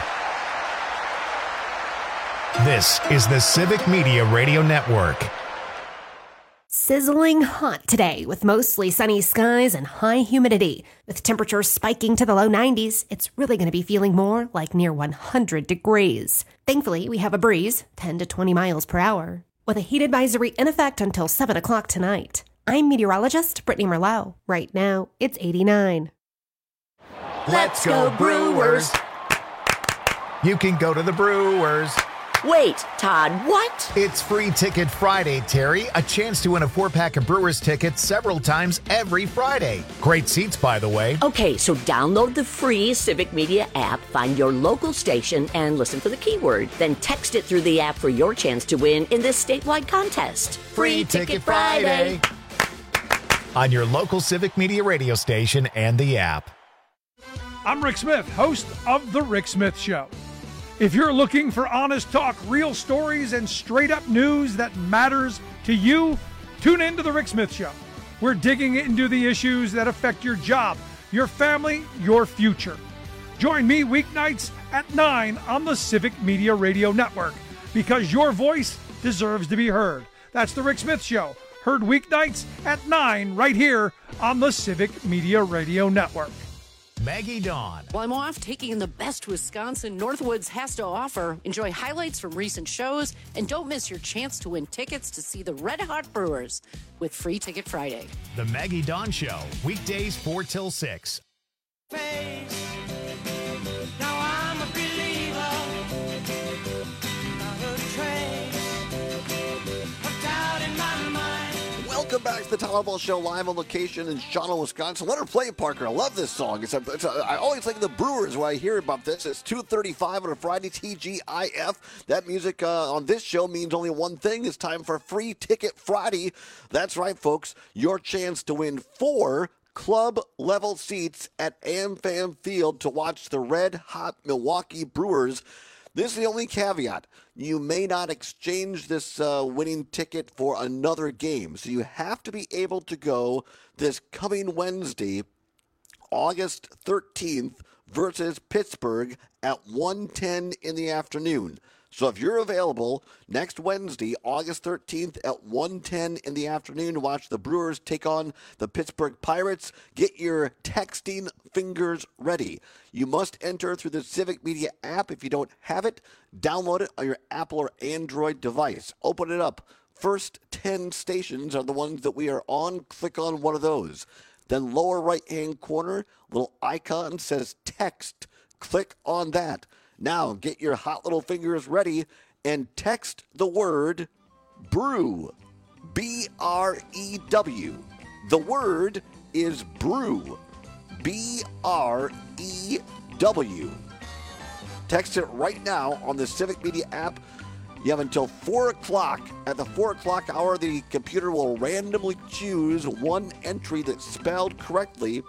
This is the Civic Media Radio Network. Sizzling hot today with mostly sunny skies and high humidity. With temperatures spiking to the low nineties, it's really going to be feeling more like near one hundred degrees. Thankfully, we have a breeze, ten to twenty miles per hour, with a heat advisory in effect until seven o'clock tonight. I'm meteorologist Brittany Merlot. Right now, it's eighty-nine. Let's go Brewers! You can go to the Brewers. Wait, Todd, what? It's Free Ticket Friday, Terry. A chance to win a four-pack of Brewers tickets several times every Friday. Great seats, by the way. Okay, so download the free Civic Media app, find your local station, and listen for the keyword. Then text it through the app for your chance to win in this statewide contest. Free Ticket Friday. On your local Civic Media radio station and the app. I'm Rick Smith, host of The Rick Smith Show. If you're looking for honest talk, real stories, and straight-up news that matters to you, tune in to The Rick Smith Show. We're digging into the issues that affect your job, your family, your future. Join me weeknights at nine on the Civic Media Radio Network, because your voice deserves to be heard. That's the Rick Smith Show, heard weeknights at nine right here on the Civic Media Radio Network. Maggie Dawn. While I'm off taking in the best Wisconsin Northwoods has to offer, enjoy highlights from recent shows, and don't miss your chance to win tickets to see the Red Hot Brewers with Free Ticket Friday. The Maggie Dawn Show, weekdays four till six. Face. Now I'm a believer. Not a trace of doubt in my mind. Welcome back to the Tyler Ball Show, live on location in Shawano, Wisconsin. Let her play, Parker. I love this song. It's a, it's a, I always think of the Brewers when I hear about this. It's two thirty-five on a Friday, T G I F. That music uh, on this show means only one thing. It's time for Free Ticket Friday. That's right, folks. Your chance to win four club-level seats at AmFam Field to watch the red-hot Milwaukee Brewers. This is the only caveat. You may not exchange this uh, winning ticket for another game. So you have to be able to go this coming Wednesday, August thirteenth, versus Pittsburgh at one ten in the afternoon. So if you're available next Wednesday, August thirteenth at one ten in the afternoon to watch the Brewers take on the Pittsburgh Pirates, get your texting fingers ready. You must enter through the Civic Media app. If you don't have it, download it on your Apple or Android device. Open it up. First ten stations are the ones that we are on. Click on one of those. Then lower right-hand corner, little icon says text. Click on that. Now, get your hot little fingers ready and text the word brew, B R E W. The word is brew, B R E W. Text it right now on the Civic Media app. You have until four o'clock. At the four o'clock hour, the computer will randomly choose one entry that's spelled correctly.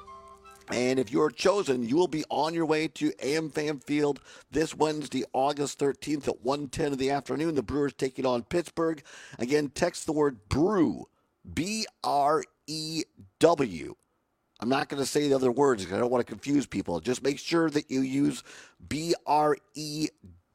And if you're chosen, you will be on your way to AmFam Field this Wednesday, August thirteenth at one ten in the afternoon. The Brewers taking on Pittsburgh. Again, text the word brew, B R E W. I'm not going to say the other words because I don't want to confuse people. Just make sure that you use B R E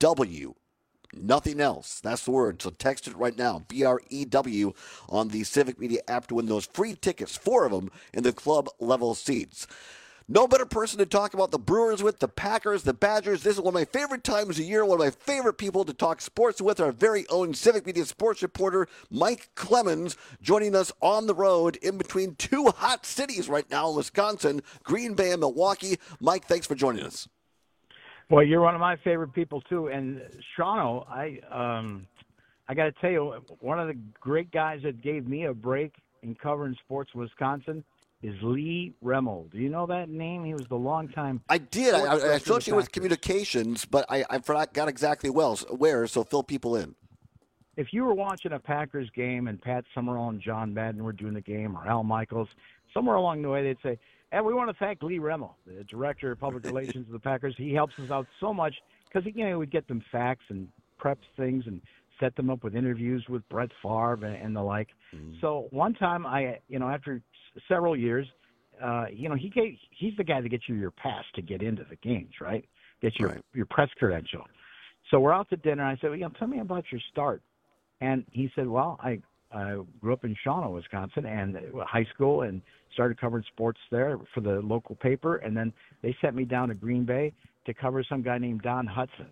W. Nothing else. That's the word. So text it right now, B R E W, on the Civic Media app to win those free tickets, four of them, in the club level seats. No better person to talk about the Brewers with, the Packers, the Badgers. This is one of my favorite times of year, one of my favorite people to talk sports with, our very own Civic Media sports reporter, Mike Clemens, joining us on the road in between two hot cities right now in Wisconsin, Green Bay and Milwaukee. Mike, thanks for joining us. Well, you're one of my favorite people, too. And, Shawano, I, um, I got to tell you, one of the great guys that gave me a break in covering sports in Wisconsin is Lee Remmel. Do you know that name? He was the longtime. I did. I, I associated with communications, but I, I forgot exactly well where, so fill people in. If you were watching a Packers game and Pat Summerall and John Madden were doing the game, or Al Michaels, somewhere along the way they'd say, hey, we want to thank Lee Remmel, the director of public relations of the Packers. He helps us out so much because, you know, he would get them facts and preps things and set them up with interviews with Brett Favre and, and the like. Mm. So one time I, you know, after several years, uh, you know, he gave, he's the guy that gets you your pass to get into the games, right? Gets your, right. your press credential. So we're out to dinner. I said, well, you know, tell me about your start. And he said, well, I, I grew up in Shawano, Wisconsin, and high school, and started covering sports there for the local paper. And then they sent me down to Green Bay to cover some guy named Don Hudson.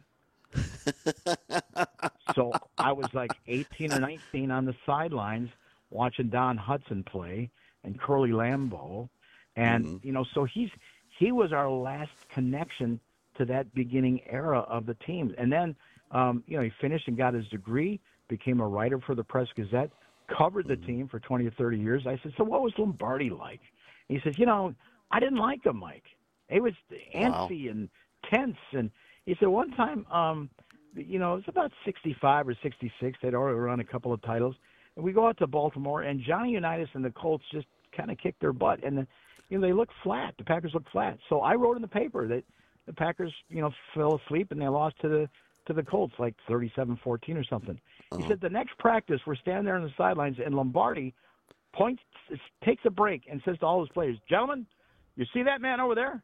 So I was like eighteen or nineteen on the sidelines watching Don Hudson play and Curly Lambeau. And, mm-hmm. you know, so he's he was our last connection to that beginning era of the team. And then, um, you know, he finished and got his degree, became a writer for the Press-Gazette, covered the team for twenty or thirty years. I said, so what was Lombardi like? He says, you know, I didn't like him, Mike. He was antsy wow. and tense. And he said one time, um, you know, it was about sixty-five or sixty-six. They'd already run a couple of titles. And we go out to Baltimore, and Johnny Unitas and the Colts just kind of kicked their butt. And, the, you know, they looked flat. The Packers looked flat. So I wrote in the paper that the Packers, you know, fell asleep and they lost to the to the Colts like thirty-seven fourteen or something. Uh-huh. He said the next practice, we're standing there on the sidelines, and Lombardi points, takes a break and says to all his players, gentlemen, you see that man over there?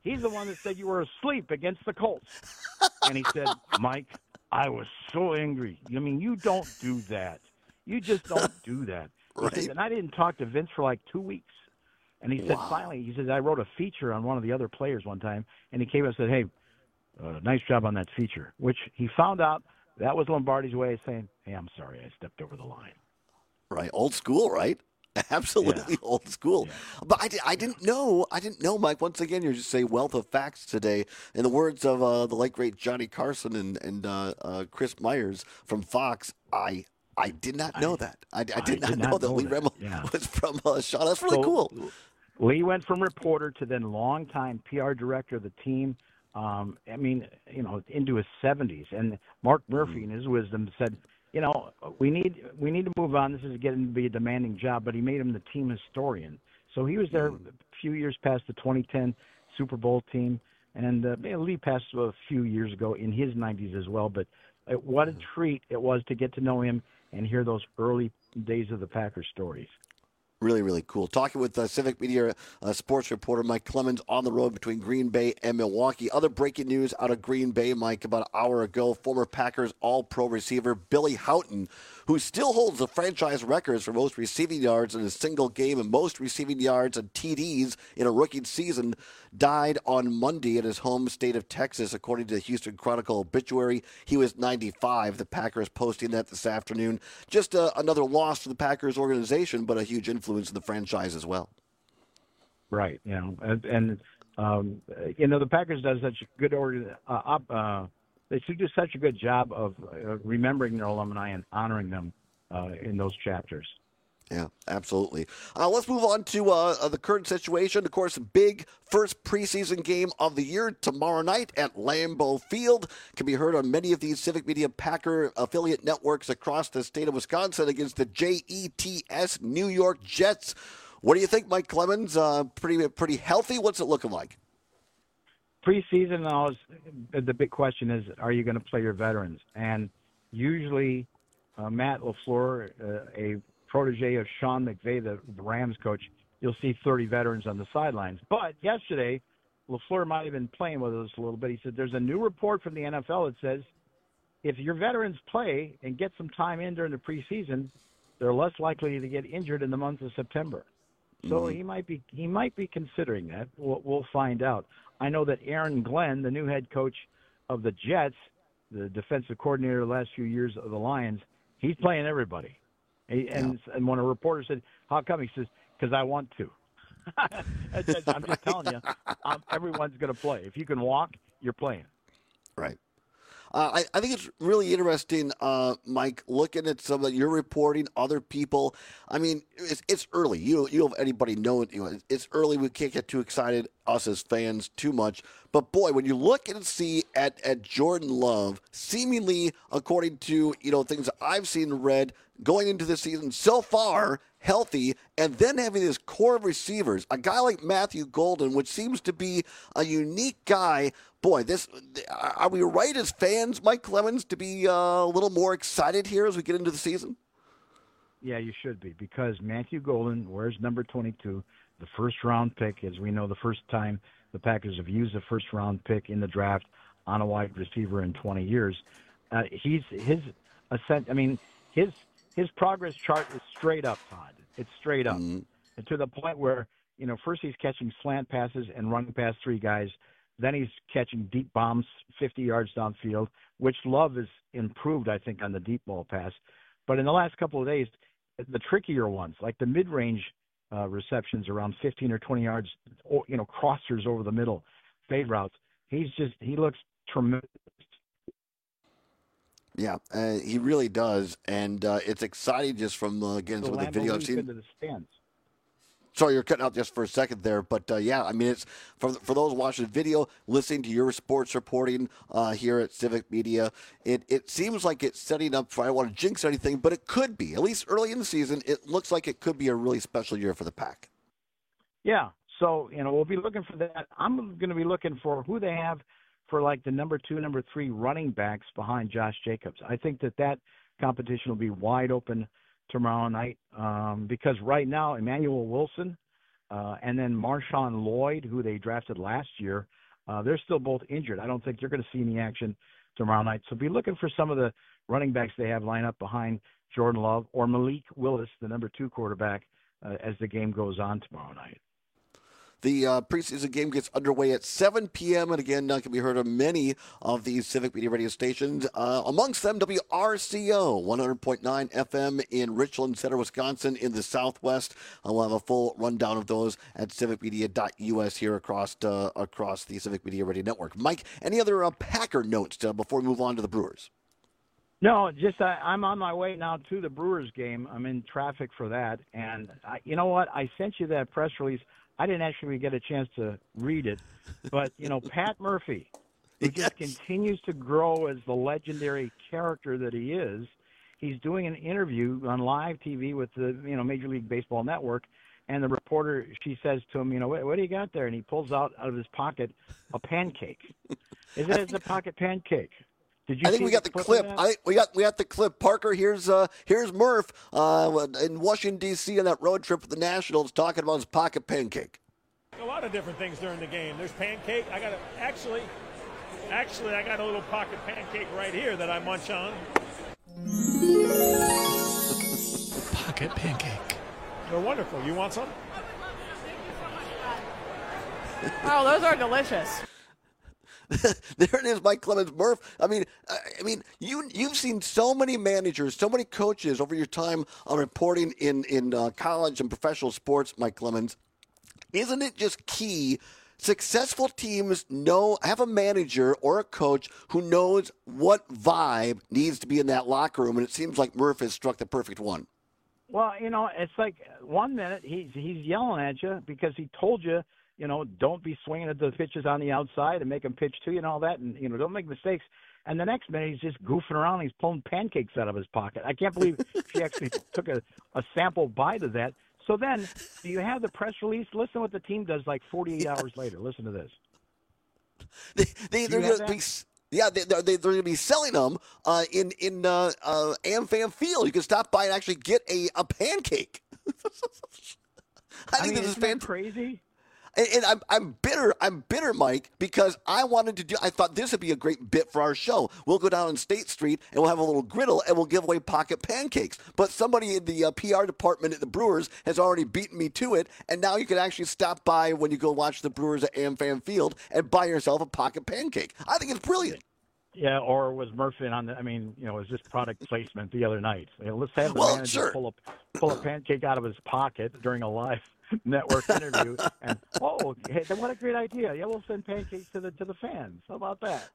He's the one that said you were asleep against the Colts. And he said, Mike, I was so angry. I mean, you don't do that. You just don't do that. He Right. said, and I didn't talk to Vince for like two weeks. And he said, Wow. finally, he said, I wrote a feature on one of the other players one time. And he came and said, hey, uh, nice job on that feature, which he found out that was Lombardi's way of saying, hey, I'm sorry, I stepped over the line. Right, old school, right? Absolutely old school. But I, di- I didn't know, I didn't know, Mike. Once again, you're just a wealth of facts today. In the words of uh, the late great Johnny Carson and and uh, uh, Chris Myers from Fox, I I did not know that. I, I, did, I not did know not that know Lee that. Remmel Yeah. was from uh, Shaw. That's really So, cool. Lee went from reporter to then longtime P R director of the team. Um, I mean, you know, into his seventies. And Mark Murphy, in his wisdom, said, you know, we need we need to move on. This is getting to be a demanding job. But he made him the team historian. So he was there a few years past the twenty ten Super Bowl team. And uh, Lee passed a few years ago in his nineties as well. But uh, what a treat it was to get to know him and hear those early days of the Packers stories. Really, really cool. Talking with uh, Civic Media uh, sports reporter Mike Clemens on the road between Green Bay and Milwaukee. Other breaking news out of Green Bay, Mike, about an hour ago, former Packers All-Pro receiver Billy Houghton, who still holds the franchise records for most receiving yards in a single game and most receiving yards and T Ds in a rookie season, died on Monday in his home state of Texas, according to the Houston Chronicle obituary. He was ninety-five. The Packers posting that this afternoon. Just uh, another loss for the Packers organization, but a huge influence in the franchise as well. Right. You know, and, and um, you know, the Packers does such a good order. Uh, up, uh, they should do such a good job of uh, remembering their alumni and honoring them uh, in those chapters. Yeah, absolutely. Uh, let's move on to uh, the current situation. Of course, big first preseason game of the year tomorrow night at Lambeau Field. Can be heard on many of these Civic Media Packer affiliate networks across the state of Wisconsin against the J E T S New York Jets. What do you think, Mike Clemens? Uh, pretty, pretty healthy. What's it looking like? Preseason, always, the big question is, are you going to play your veterans? And usually, uh, Matt LaFleur, uh, a protege of Sean McVay, the, the Rams coach, you'll see thirty veterans on the sidelines. But yesterday, LaFleur might have been playing with us a little bit. He said there's a new report from the N F L that says if your veterans play and get some time in during the preseason, they're less likely to get injured in the month of September. So Mm-hmm. he might be he might be considering that. We'll, we'll find out. I know that Aaron Glenn, the new head coach of the Jets, the defensive coordinator the last few years of the Lions, he's playing everybody. He, and, and when a reporter said, how come? He says, because I want to. I'm just telling you, um, everyone's going to play. If you can walk, you're playing. Right. Uh, I, I think it's really interesting, uh, Mike, looking at some that you're reporting, other people. I mean, it's, it's early. You don't, you don't have anybody know it. You know, it's early. We can't get too excited, us as fans, too much. But, boy, when you look and see at, at Jordan Love, seemingly, according to, you know, things that I've seen and read, going into the season so far healthy, and then having this core of receivers, a guy like Matthew Golden, which seems to be a unique guy. Boy, this are we right as fans, Mike Clemens, to be uh, a little more excited here as we get into the season? Yeah, you should be, because Matthew Golden wears number twenty-two, the first-round pick. As we know, the first time the Packers have used a first-round pick in the draft on a wide receiver in twenty years. Uh, he's his ascent. I mean, his his progress chart is straight up, Todd. It's straight up, mm-hmm. and to the point where, you know, first he's catching slant passes and running past three guys. Then he's catching deep bombs fifty yards downfield, which Love has improved, I think, on the deep ball pass. But in the last couple of days, the trickier ones, like the mid-range uh, receptions around fifteen or twenty yards, or, you know, crossers over the middle, fade routes, he's just, he looks tremendous. Yeah, uh, he really does. And uh, it's exciting just from, uh, again, So some of the Lambeau video I've leads seen. into the stands. Sorry, you're cutting out just for a second there, but uh, yeah, I mean, it's for for those watching the video, listening to your sports reporting uh, here at Civic Media. It it seems like it's setting up for, I don't want to jinx anything, but it could be, at least early in the season. It looks like it could be a really special year for the Pack. Yeah, so you know we'll be looking for that. I'm going to be looking for who they have for like the number two, number three running backs behind Josh Jacobs. I think that that competition will be wide open tomorrow night, um, because right now Emmanuel Wilson Uh, and then Marshawn Lloyd, who they drafted last year, uh, they're still both injured. I don't think you're going to see any action tomorrow night. So be looking for some of the running backs they have lined up behind Jordan Love or Malik Willis, the number two quarterback, uh, as the game goes on tomorrow night. The uh, preseason game gets underway at seven p.m. And again, uh, can be heard on many of these Civic Media radio stations. Uh, amongst them, W R C O, one hundred point nine F M in Richland Center, Wisconsin, in the Southwest. Uh, we'll have a full rundown of those at civic media dot U S here across uh, across the Civic Media Radio Network. Mike, any other uh, Packer notes uh, before we move on to the Brewers? No, just I, I'm on my way now to the Brewers game. I'm in traffic for that. And I, you know what? I sent you that press release. I didn't actually get a chance to read it, but, you know, Pat Murphy, who yes. just continues to grow as the legendary character that he is, he's doing an interview on live T V with the, you know, Major League Baseball Network, and the reporter, she says to him, you know, what, what do you got there? And he pulls out out of his pocket a pancake. Is it a pocket pancake? Did you I think we got the clip. I we got we got the clip. Parker, here's uh here's Murph uh in Washington D C on that road trip with the Nationals talking about his pocket pancake. A lot of different things during the game. There's pancake. I got a, actually actually I got a little pocket pancake right here that I munch on. Pocket pancake. They're wonderful. You want some? Oh, those are delicious. There it is, Mike Clemens. Murph, I mean, I mean, you, you've seen so many managers, so many coaches over your time on reporting in, in uh, college and professional sports, Mike Clemens. Isn't it just key? Successful teams know, have a manager or a coach who knows what vibe needs to be in that locker room, and it seems like Murph has struck the perfect one. Well, you know, it's like one minute he's, he's yelling at you because he told you, you know, don't be swinging at the pitches on the outside and make them pitch to you and all that, and, you know, don't make mistakes. And the next minute, he's just goofing around. He's pulling pancakes out of his pocket. I can't believe she actually took a, a sample bite of that. So then, do you have the press release? Listen to what the team does like forty-eight yes. hours later. Listen to this. They, they, they're going to be... Yeah, they, they're, they're going to be selling them uh, in in uh, uh, AmFam Field. You can stop by and actually get a, a pancake. I, I think mean, this is fantastic. Crazy. And, and I'm I'm bitter. I'm bitter, Mike, because I wanted to do. I thought this would be a great bit for our show. We'll go down on State Street and we'll have a little griddle and we'll give away pocket pancakes. But somebody in the uh, P R department at the Brewers has already beaten me to it, and now you can actually stop by when you go watch the Brewers at AmFam Field and buy yourself a pocket pancake. I think it's brilliant. Yeah, or was Murphy on the? I mean, you know, was this product placement the other night? You know, let's have the well, manager sure. pull a pull a pancake out of his pocket during a live network interview, and oh, hey, what a great idea! Yeah, we'll send pancakes to the to the fans. How about that?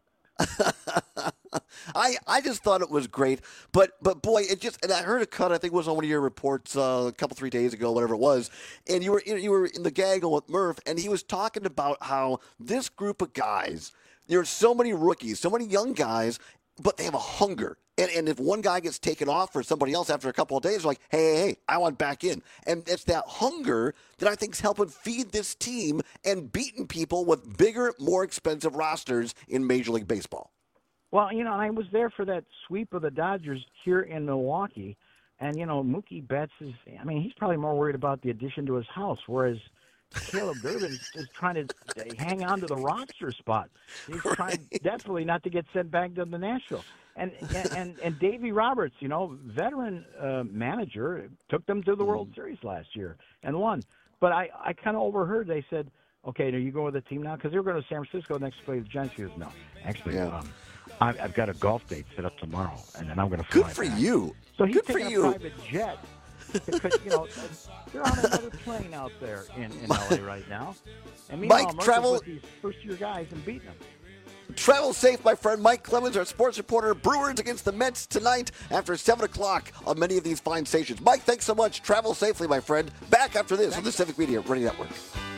I I just thought it was great, but but boy, it just and I heard a cut. I think it was on one of your reports uh, a couple three days ago, whatever it was, and you were you were in the gaggle with Murph, and he was talking about how this group of guys. There are so many rookies, so many young guys, but they have a hunger. And, and if one guy gets taken off for somebody else after a couple of days, they're like, hey, hey, hey, I want back in. And it's that hunger that I think is helping feed this team and beating people with bigger, more expensive rosters in Major League Baseball. Well, you know, I was there for that sweep of the Dodgers here in Milwaukee. And, you know, Mookie Betts is, I mean, he's probably more worried about the addition to his house, whereas Caleb Durbin is trying to hang on to the roster spot. He's right. trying definitely not to get sent back to the Nashville. And and and, and Davey Roberts, you know, veteran uh, manager, took them to the World Series last year and won. But I, I kind of overheard they said, okay, are you going with the team now? Because they were going to San Francisco next to play the Giants. He goes, no, actually, yeah. um, I've, I've got a golf date set up tomorrow, and then I'm going to fly Good for back. you. So he's Good taking for a you. private jet. Because, you know, they're on another plane out there in, in L A right now. And meanwhile, Mike, Murphy travel. with these first-year guys and beating them. Travel safe, my friend. Mike Clemens, our sports reporter. Brewers against the Mets tonight after seven o'clock on many of these fine stations. Mike, thanks so much. Travel safely, my friend. Back after this on the Civic Media Radio Network.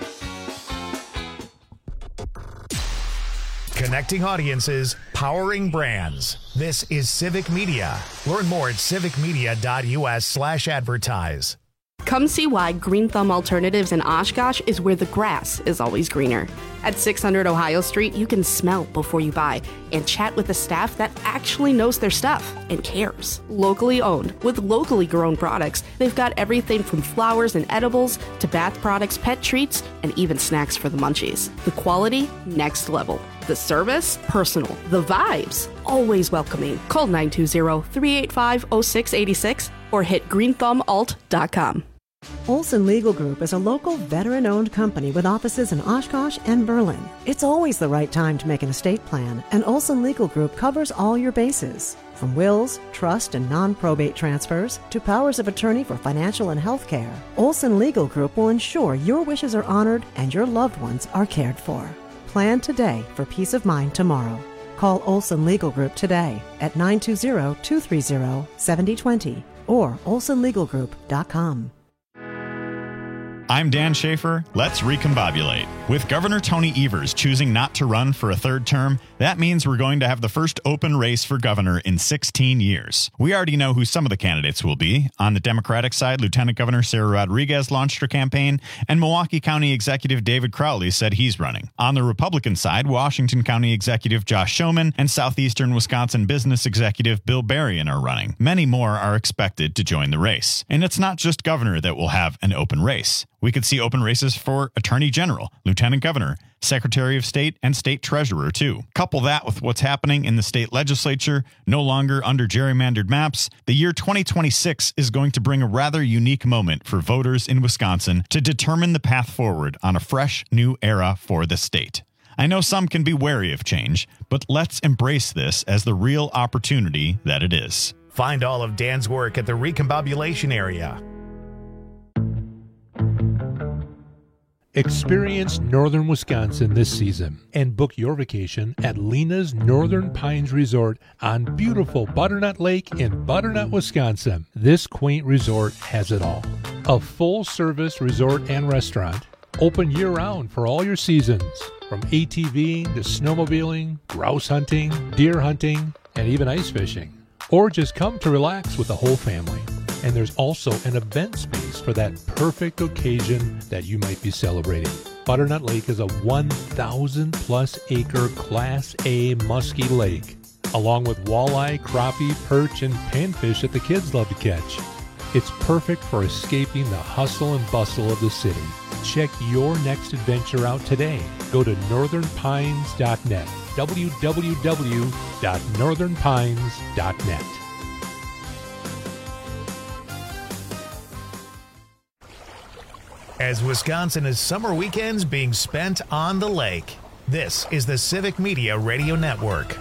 Connecting audiences, powering brands. This is Civic Media. Learn more at civic media dot U S slash advertise. Come see why Green Thumb Alternatives in Oshkosh is where the grass is always greener. At six hundred Ohio Street, you can smell before you buy and chat with a staff that actually knows their stuff and cares. Locally owned, with locally grown products, they've got everything from flowers and edibles to bath products, pet treats, and even snacks for the munchies. The quality, next level. The service, personal. The vibes, always welcoming. Call nine two zero, three eight five, zero six eight six or hit green thumb alt dot com. Olson Legal Group is a local veteran-owned company with offices in Oshkosh and Berlin. It's always the right time to make an estate plan, and Olson Legal Group covers all your bases. From wills, trust, and non-probate transfers to powers of attorney for financial and health care, Olson Legal Group will ensure your wishes are honored and your loved ones are cared for. Plan today for peace of mind tomorrow. Call Olson Legal Group today at nine two zero, two three zero, seven zero two zero or olson legal group dot com. I'm Dan Schaefer. Let's recombobulate. With Governor Tony Evers choosing not to run for a third term, that means we're going to have the first open race for governor in sixteen years. We already know who some of the candidates will be. On the Democratic side, Lieutenant Governor Sarah Rodriguez launched her campaign, and Milwaukee County Executive David Crowley said he's running. On the Republican side, Washington County Executive Josh Schoeman and Southeastern Wisconsin Business Executive Bill Berrien are running. Many more are expected to join the race. And it's not just governor that will have an open race. We could see open races for Attorney General, Lieutenant Governor, Secretary of State, and State Treasurer, too. Couple that with what's happening in the state legislature, no longer under gerrymandered maps, the year twenty twenty-six is going to bring a rather unique moment for voters in Wisconsin to determine the path forward on a fresh new era for the state. I know some can be wary of change, but let's embrace this as the real opportunity that it is. Find all of Dan's work at the Recombobulation area. Experience northern Wisconsin this season and book your vacation at Lena's Northern Pines Resort on beautiful Butternut Lake in Butternut, Wisconsin. This quaint resort has it all. A full-service resort and restaurant, open year-round for all your seasons, from ATVing to snowmobiling, grouse hunting, deer hunting, and even ice fishing. Or just come to relax with the whole family. And there's also an event space for that perfect occasion that you might be celebrating. Butternut Lake is a one thousand plus acre Class A musky lake, along with walleye, crappie, perch, and panfish that the kids love to catch. It's perfect for escaping the hustle and bustle of the city. Check your next adventure out today. Go to northern pines dot net, w w w dot northern pines dot net. As Wisconsin is summer weekends being spent on the lake, this is the Civic Media Radio Network.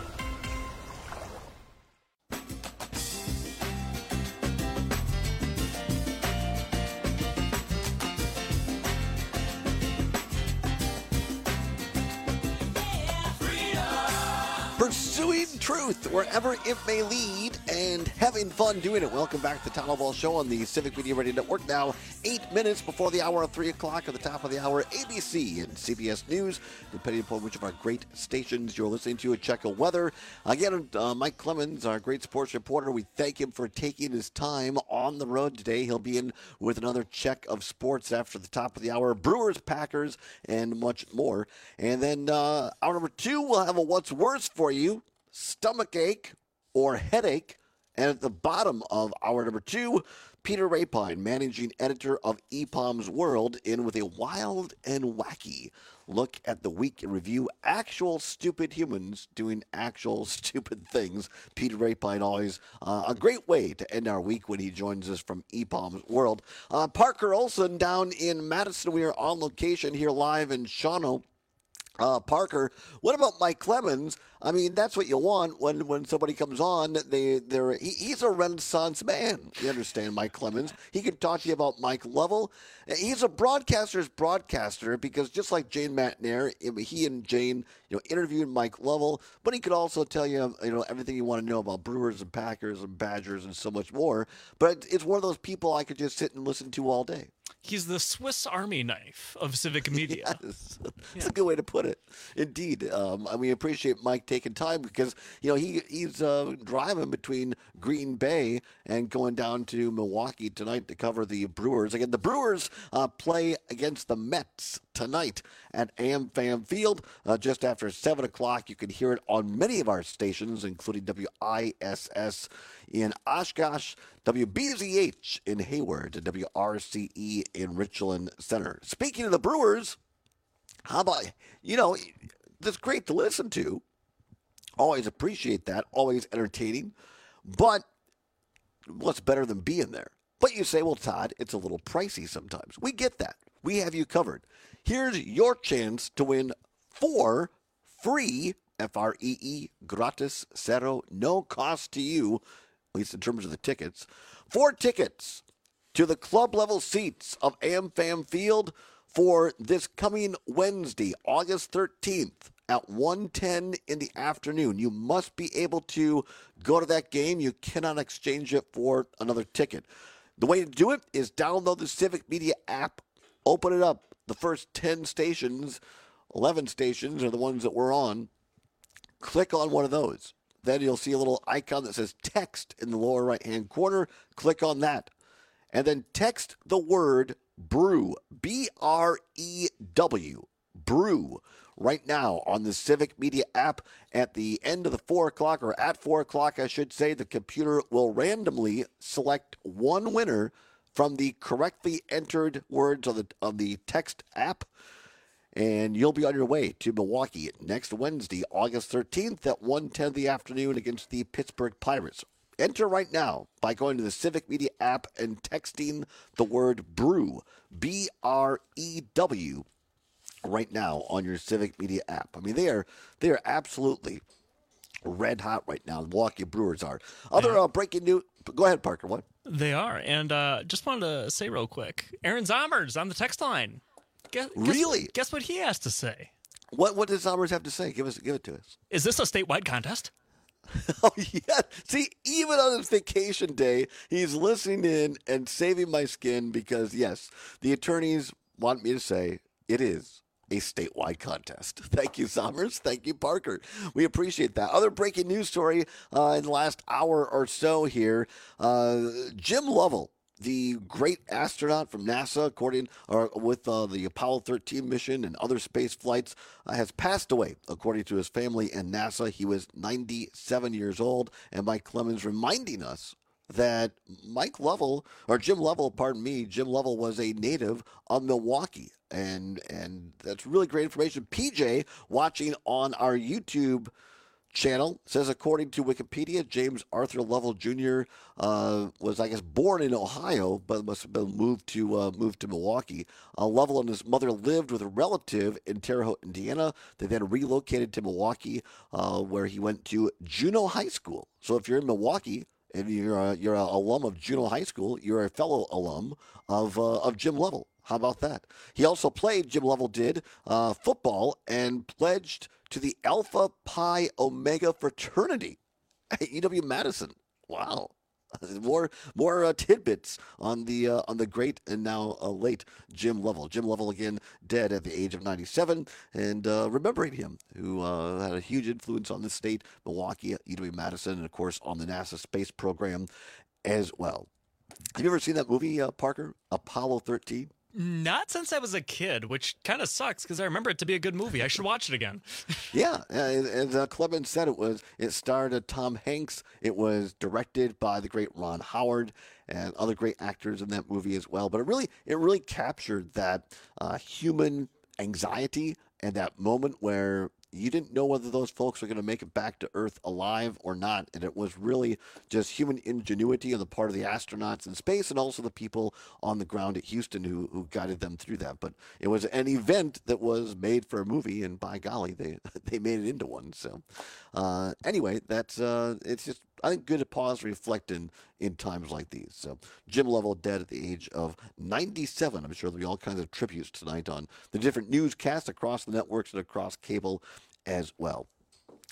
Pursuing truth wherever it may lead and having fun doing it. Welcome back to the Town Hall Show on the Civic Media Radio Network. Now, eight minutes before the hour of three o'clock at the top of the hour, A B C and C B S News, depending upon which of our great stations you're listening to. A check of weather. Again, uh, Mike Clemens, our great sports reporter, we thank him for taking his time on the road today. He'll be in with another check of sports after the top of the hour. Brewers, Packers, and much more. And then uh, hour number two, we'll have a what's worse for you, stomach ache or headache. And at the bottom of hour number two, Peter Rapine, managing editor of E P O M's World, in with a wild and wacky look at the week in review. Actual stupid humans doing actual stupid things. Peter Rapine, always uh, a great way to end our week when he joins us from E P O M's World. Uh, Parker Olson down in Madison. We are on location here live in Shawano. Uh, Parker, what about Mike Clemens? I mean, that's what you want when, when somebody comes on. They they're he, he's a Renaissance man. You understand, Mike Clemens? He can talk to you about Mike Lovell. He's a broadcaster's broadcaster because just like Jane Matnair, he and Jane, you know, interviewed Mike Lovell. But he could also tell you, you know, everything you want to know about Brewers and Packers and Badgers and so much more. But it's one of those people I could just sit and listen to all day. He's the Swiss Army knife of civic media. Yes. That's a good way to put it. Indeed. Um, and we appreciate Mike taking time because, you know, he he's uh, driving between Green Bay and going down to Milwaukee tonight to cover the Brewers. Again, the Brewers uh, play against the Mets tonight at AmFam Field uh, just after seven o'clock. You can hear it on many of our stations, including W I S S in Oshkosh, W B Z H in Hayward, and W R C E in Richland Center. Speaking of the Brewers, how about, you know, that's great to listen to. Always appreciate that. Always entertaining. But what's better than being there? But you say, well, Todd, it's a little pricey sometimes. We get that. We have you covered. Here's your chance to win four free, F R E E, gratis, cero, no cost to you, at least in terms of the tickets, four tickets to the club level seats of AmFam Field for this coming Wednesday, August thirteenth at one ten in the afternoon. You must be able to go to that game. You cannot exchange it for another ticket. The way to do it is download the Civic Media app, open it up. The first ten stations, eleven stations are the ones that we're on. Click on one of those. Then you'll see a little icon that says text in the lower right-hand corner. Click on that. And then text the word brew, B R E W, brew, right now on the Civic Media app. At the end of the four o'clock, or at four o'clock, I should say, the computer will randomly select one winner from the correctly entered words of the, of the text app. And you'll be on your way to Milwaukee next Wednesday, August thirteenth at one ten in the afternoon against the Pittsburgh Pirates. Enter right now by going to the Civic Media app and texting the word brew, B R E W, right now on your Civic Media app. I mean, they are they are absolutely red hot right now. The Milwaukee Brewers are. Other uh, breaking news. Go ahead, Parker. What? They are. And uh, just wanted to say real quick, Aaron Zommers on the text line. Guess, really? Guess, guess what he has to say? What What does Zommers have to say? Give us, give it to us. Is this a statewide contest? Oh, yeah. See, even on his vacation day, he's listening in and saving my skin because, yes, the attorneys want me to say it is a statewide contest. Thank you, Zommers. Thank you, Parker. We appreciate that. Other breaking news story uh, in the last hour or so here. Uh, Jim Lovell, the great astronaut from NASA, according or with uh, the Apollo thirteen mission and other space flights, uh, has passed away, according to his family and NASA. He was ninety-seven years old, and Mike Clemens reminding us that Mike Lovell, or Jim Lovell, pardon me, Jim Lovell was a native of Milwaukee, and and that's really great information. P J, watching on our YouTube channel, says according to Wikipedia, James Arthur Lovell Junior Uh, was, I guess, born in Ohio, but must have been moved to uh, moved to Milwaukee. Uh, Lovell and his mother lived with a relative in Terre Haute, Indiana. They then relocated to Milwaukee, uh, where he went to Juneau High School. So if you're in Milwaukee and you're a, you're an alum of Juneau High School, you're a fellow alum of uh, of Jim Lovell. How about that? He also played, Jim Lovell did, uh, football and pledged to the Alpha Pi Omega fraternity at U W Madison. Wow. More more uh, tidbits on the uh, on the great and now uh, late Jim Lovell. Jim Lovell, again, dead at the age of ninety-seven, and uh, remembering him, who uh, had a huge influence on the state, Milwaukee, U W Madison, and of course on the NASA space program as well. Have you ever seen that movie, uh, Parker? Apollo thirteen? Not since I was a kid, which kind of sucks because I remember it to be a good movie. I should watch it again. Yeah, as, as uh, Clemens said, it was. It starred uh, Tom Hanks. It was directed by the great Ron Howard and other great actors in that movie as well. But it really, it really captured that uh, human anxiety and that moment where you didn't know whether those folks were going to make it back to Earth alive or not. And it was really just human ingenuity on the part of the astronauts in space and also the people on the ground at Houston who, who guided them through that. But it was an event that was made for a movie, and by golly, they they made it into one. So uh, anyway, that's uh, it's just, I think, good to pause, reflect in, in times like these. So Jim Lovell dead at the age of ninety-seven. I'm sure there'll be all kinds of tributes tonight on the different newscasts across the networks and across cable as well.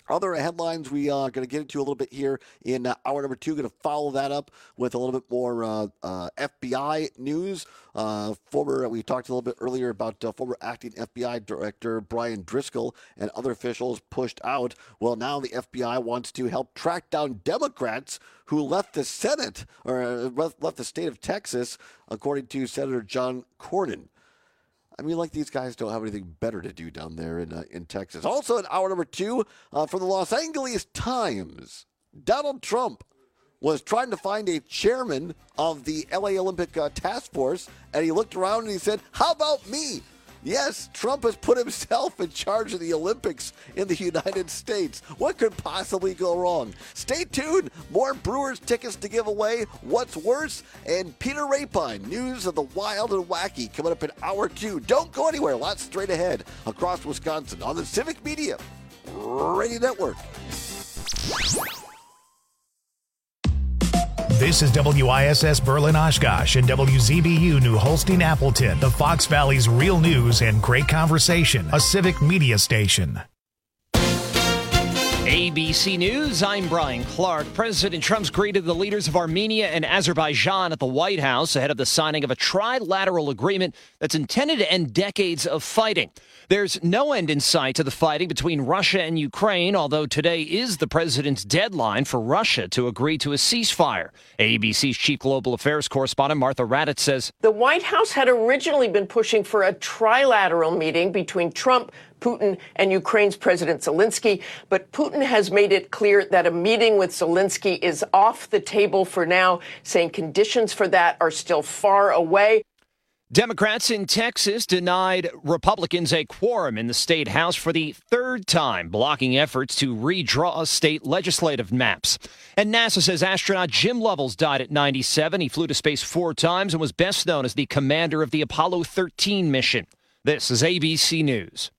Other headlines we are going to get into a little bit here in uh, hour number two. Going to follow that up with a little bit more uh, uh, F B I news. Uh, former, we talked a little bit earlier about uh, former acting F B I Director Brian Driscoll and other officials pushed out. Well, now the F B I wants to help track down Democrats who left the Senate or uh, left the state of Texas, according to Senator John Cornyn. I mean, like these guys don't have anything better to do down there in uh, in Texas. Also, in hour number two, uh, from the Los Angeles Times, Donald Trump was trying to find a chairman of the L A Olympic uh, Task Force, and he looked around and he said, "How about me?" Yes, Trump has put himself in charge of the Olympics in the United States. What could possibly go wrong? Stay tuned. More Brewers tickets to give away. What's worse? And Peter Rapine, news of the wild and wacky, coming up in hour two. Don't go anywhere. Lots straight ahead across Wisconsin on the Civic Media Radio Network. This is W I S S Berlin Oshkosh and W Z B U New Holstein Appleton, the Fox Valley's real news and great conversation, a civic media station. A B C News, I'm Brian Clark. President Trump's greeted the leaders of Armenia and Azerbaijan at the White House ahead of the signing of a trilateral agreement that's intended to end decades of fighting. There's no end in sight to the fighting between Russia and Ukraine, although today is the president's deadline for Russia to agree to a ceasefire. A B C's chief global affairs correspondent Martha Raddatz says the White House had originally been pushing for a trilateral meeting between Trump, Putin, and Ukraine's President Zelensky, but Putin has made it clear that a meeting with Zelensky is off the table for now, saying conditions for that are still far away. Democrats in Texas denied Republicans a quorum in the state house for the third time, blocking efforts to redraw state legislative maps. And NASA says astronaut Jim Lovell died at ninety-seven. He flew to space four times and was best known as the commander of the Apollo thirteen mission. This is A B C News.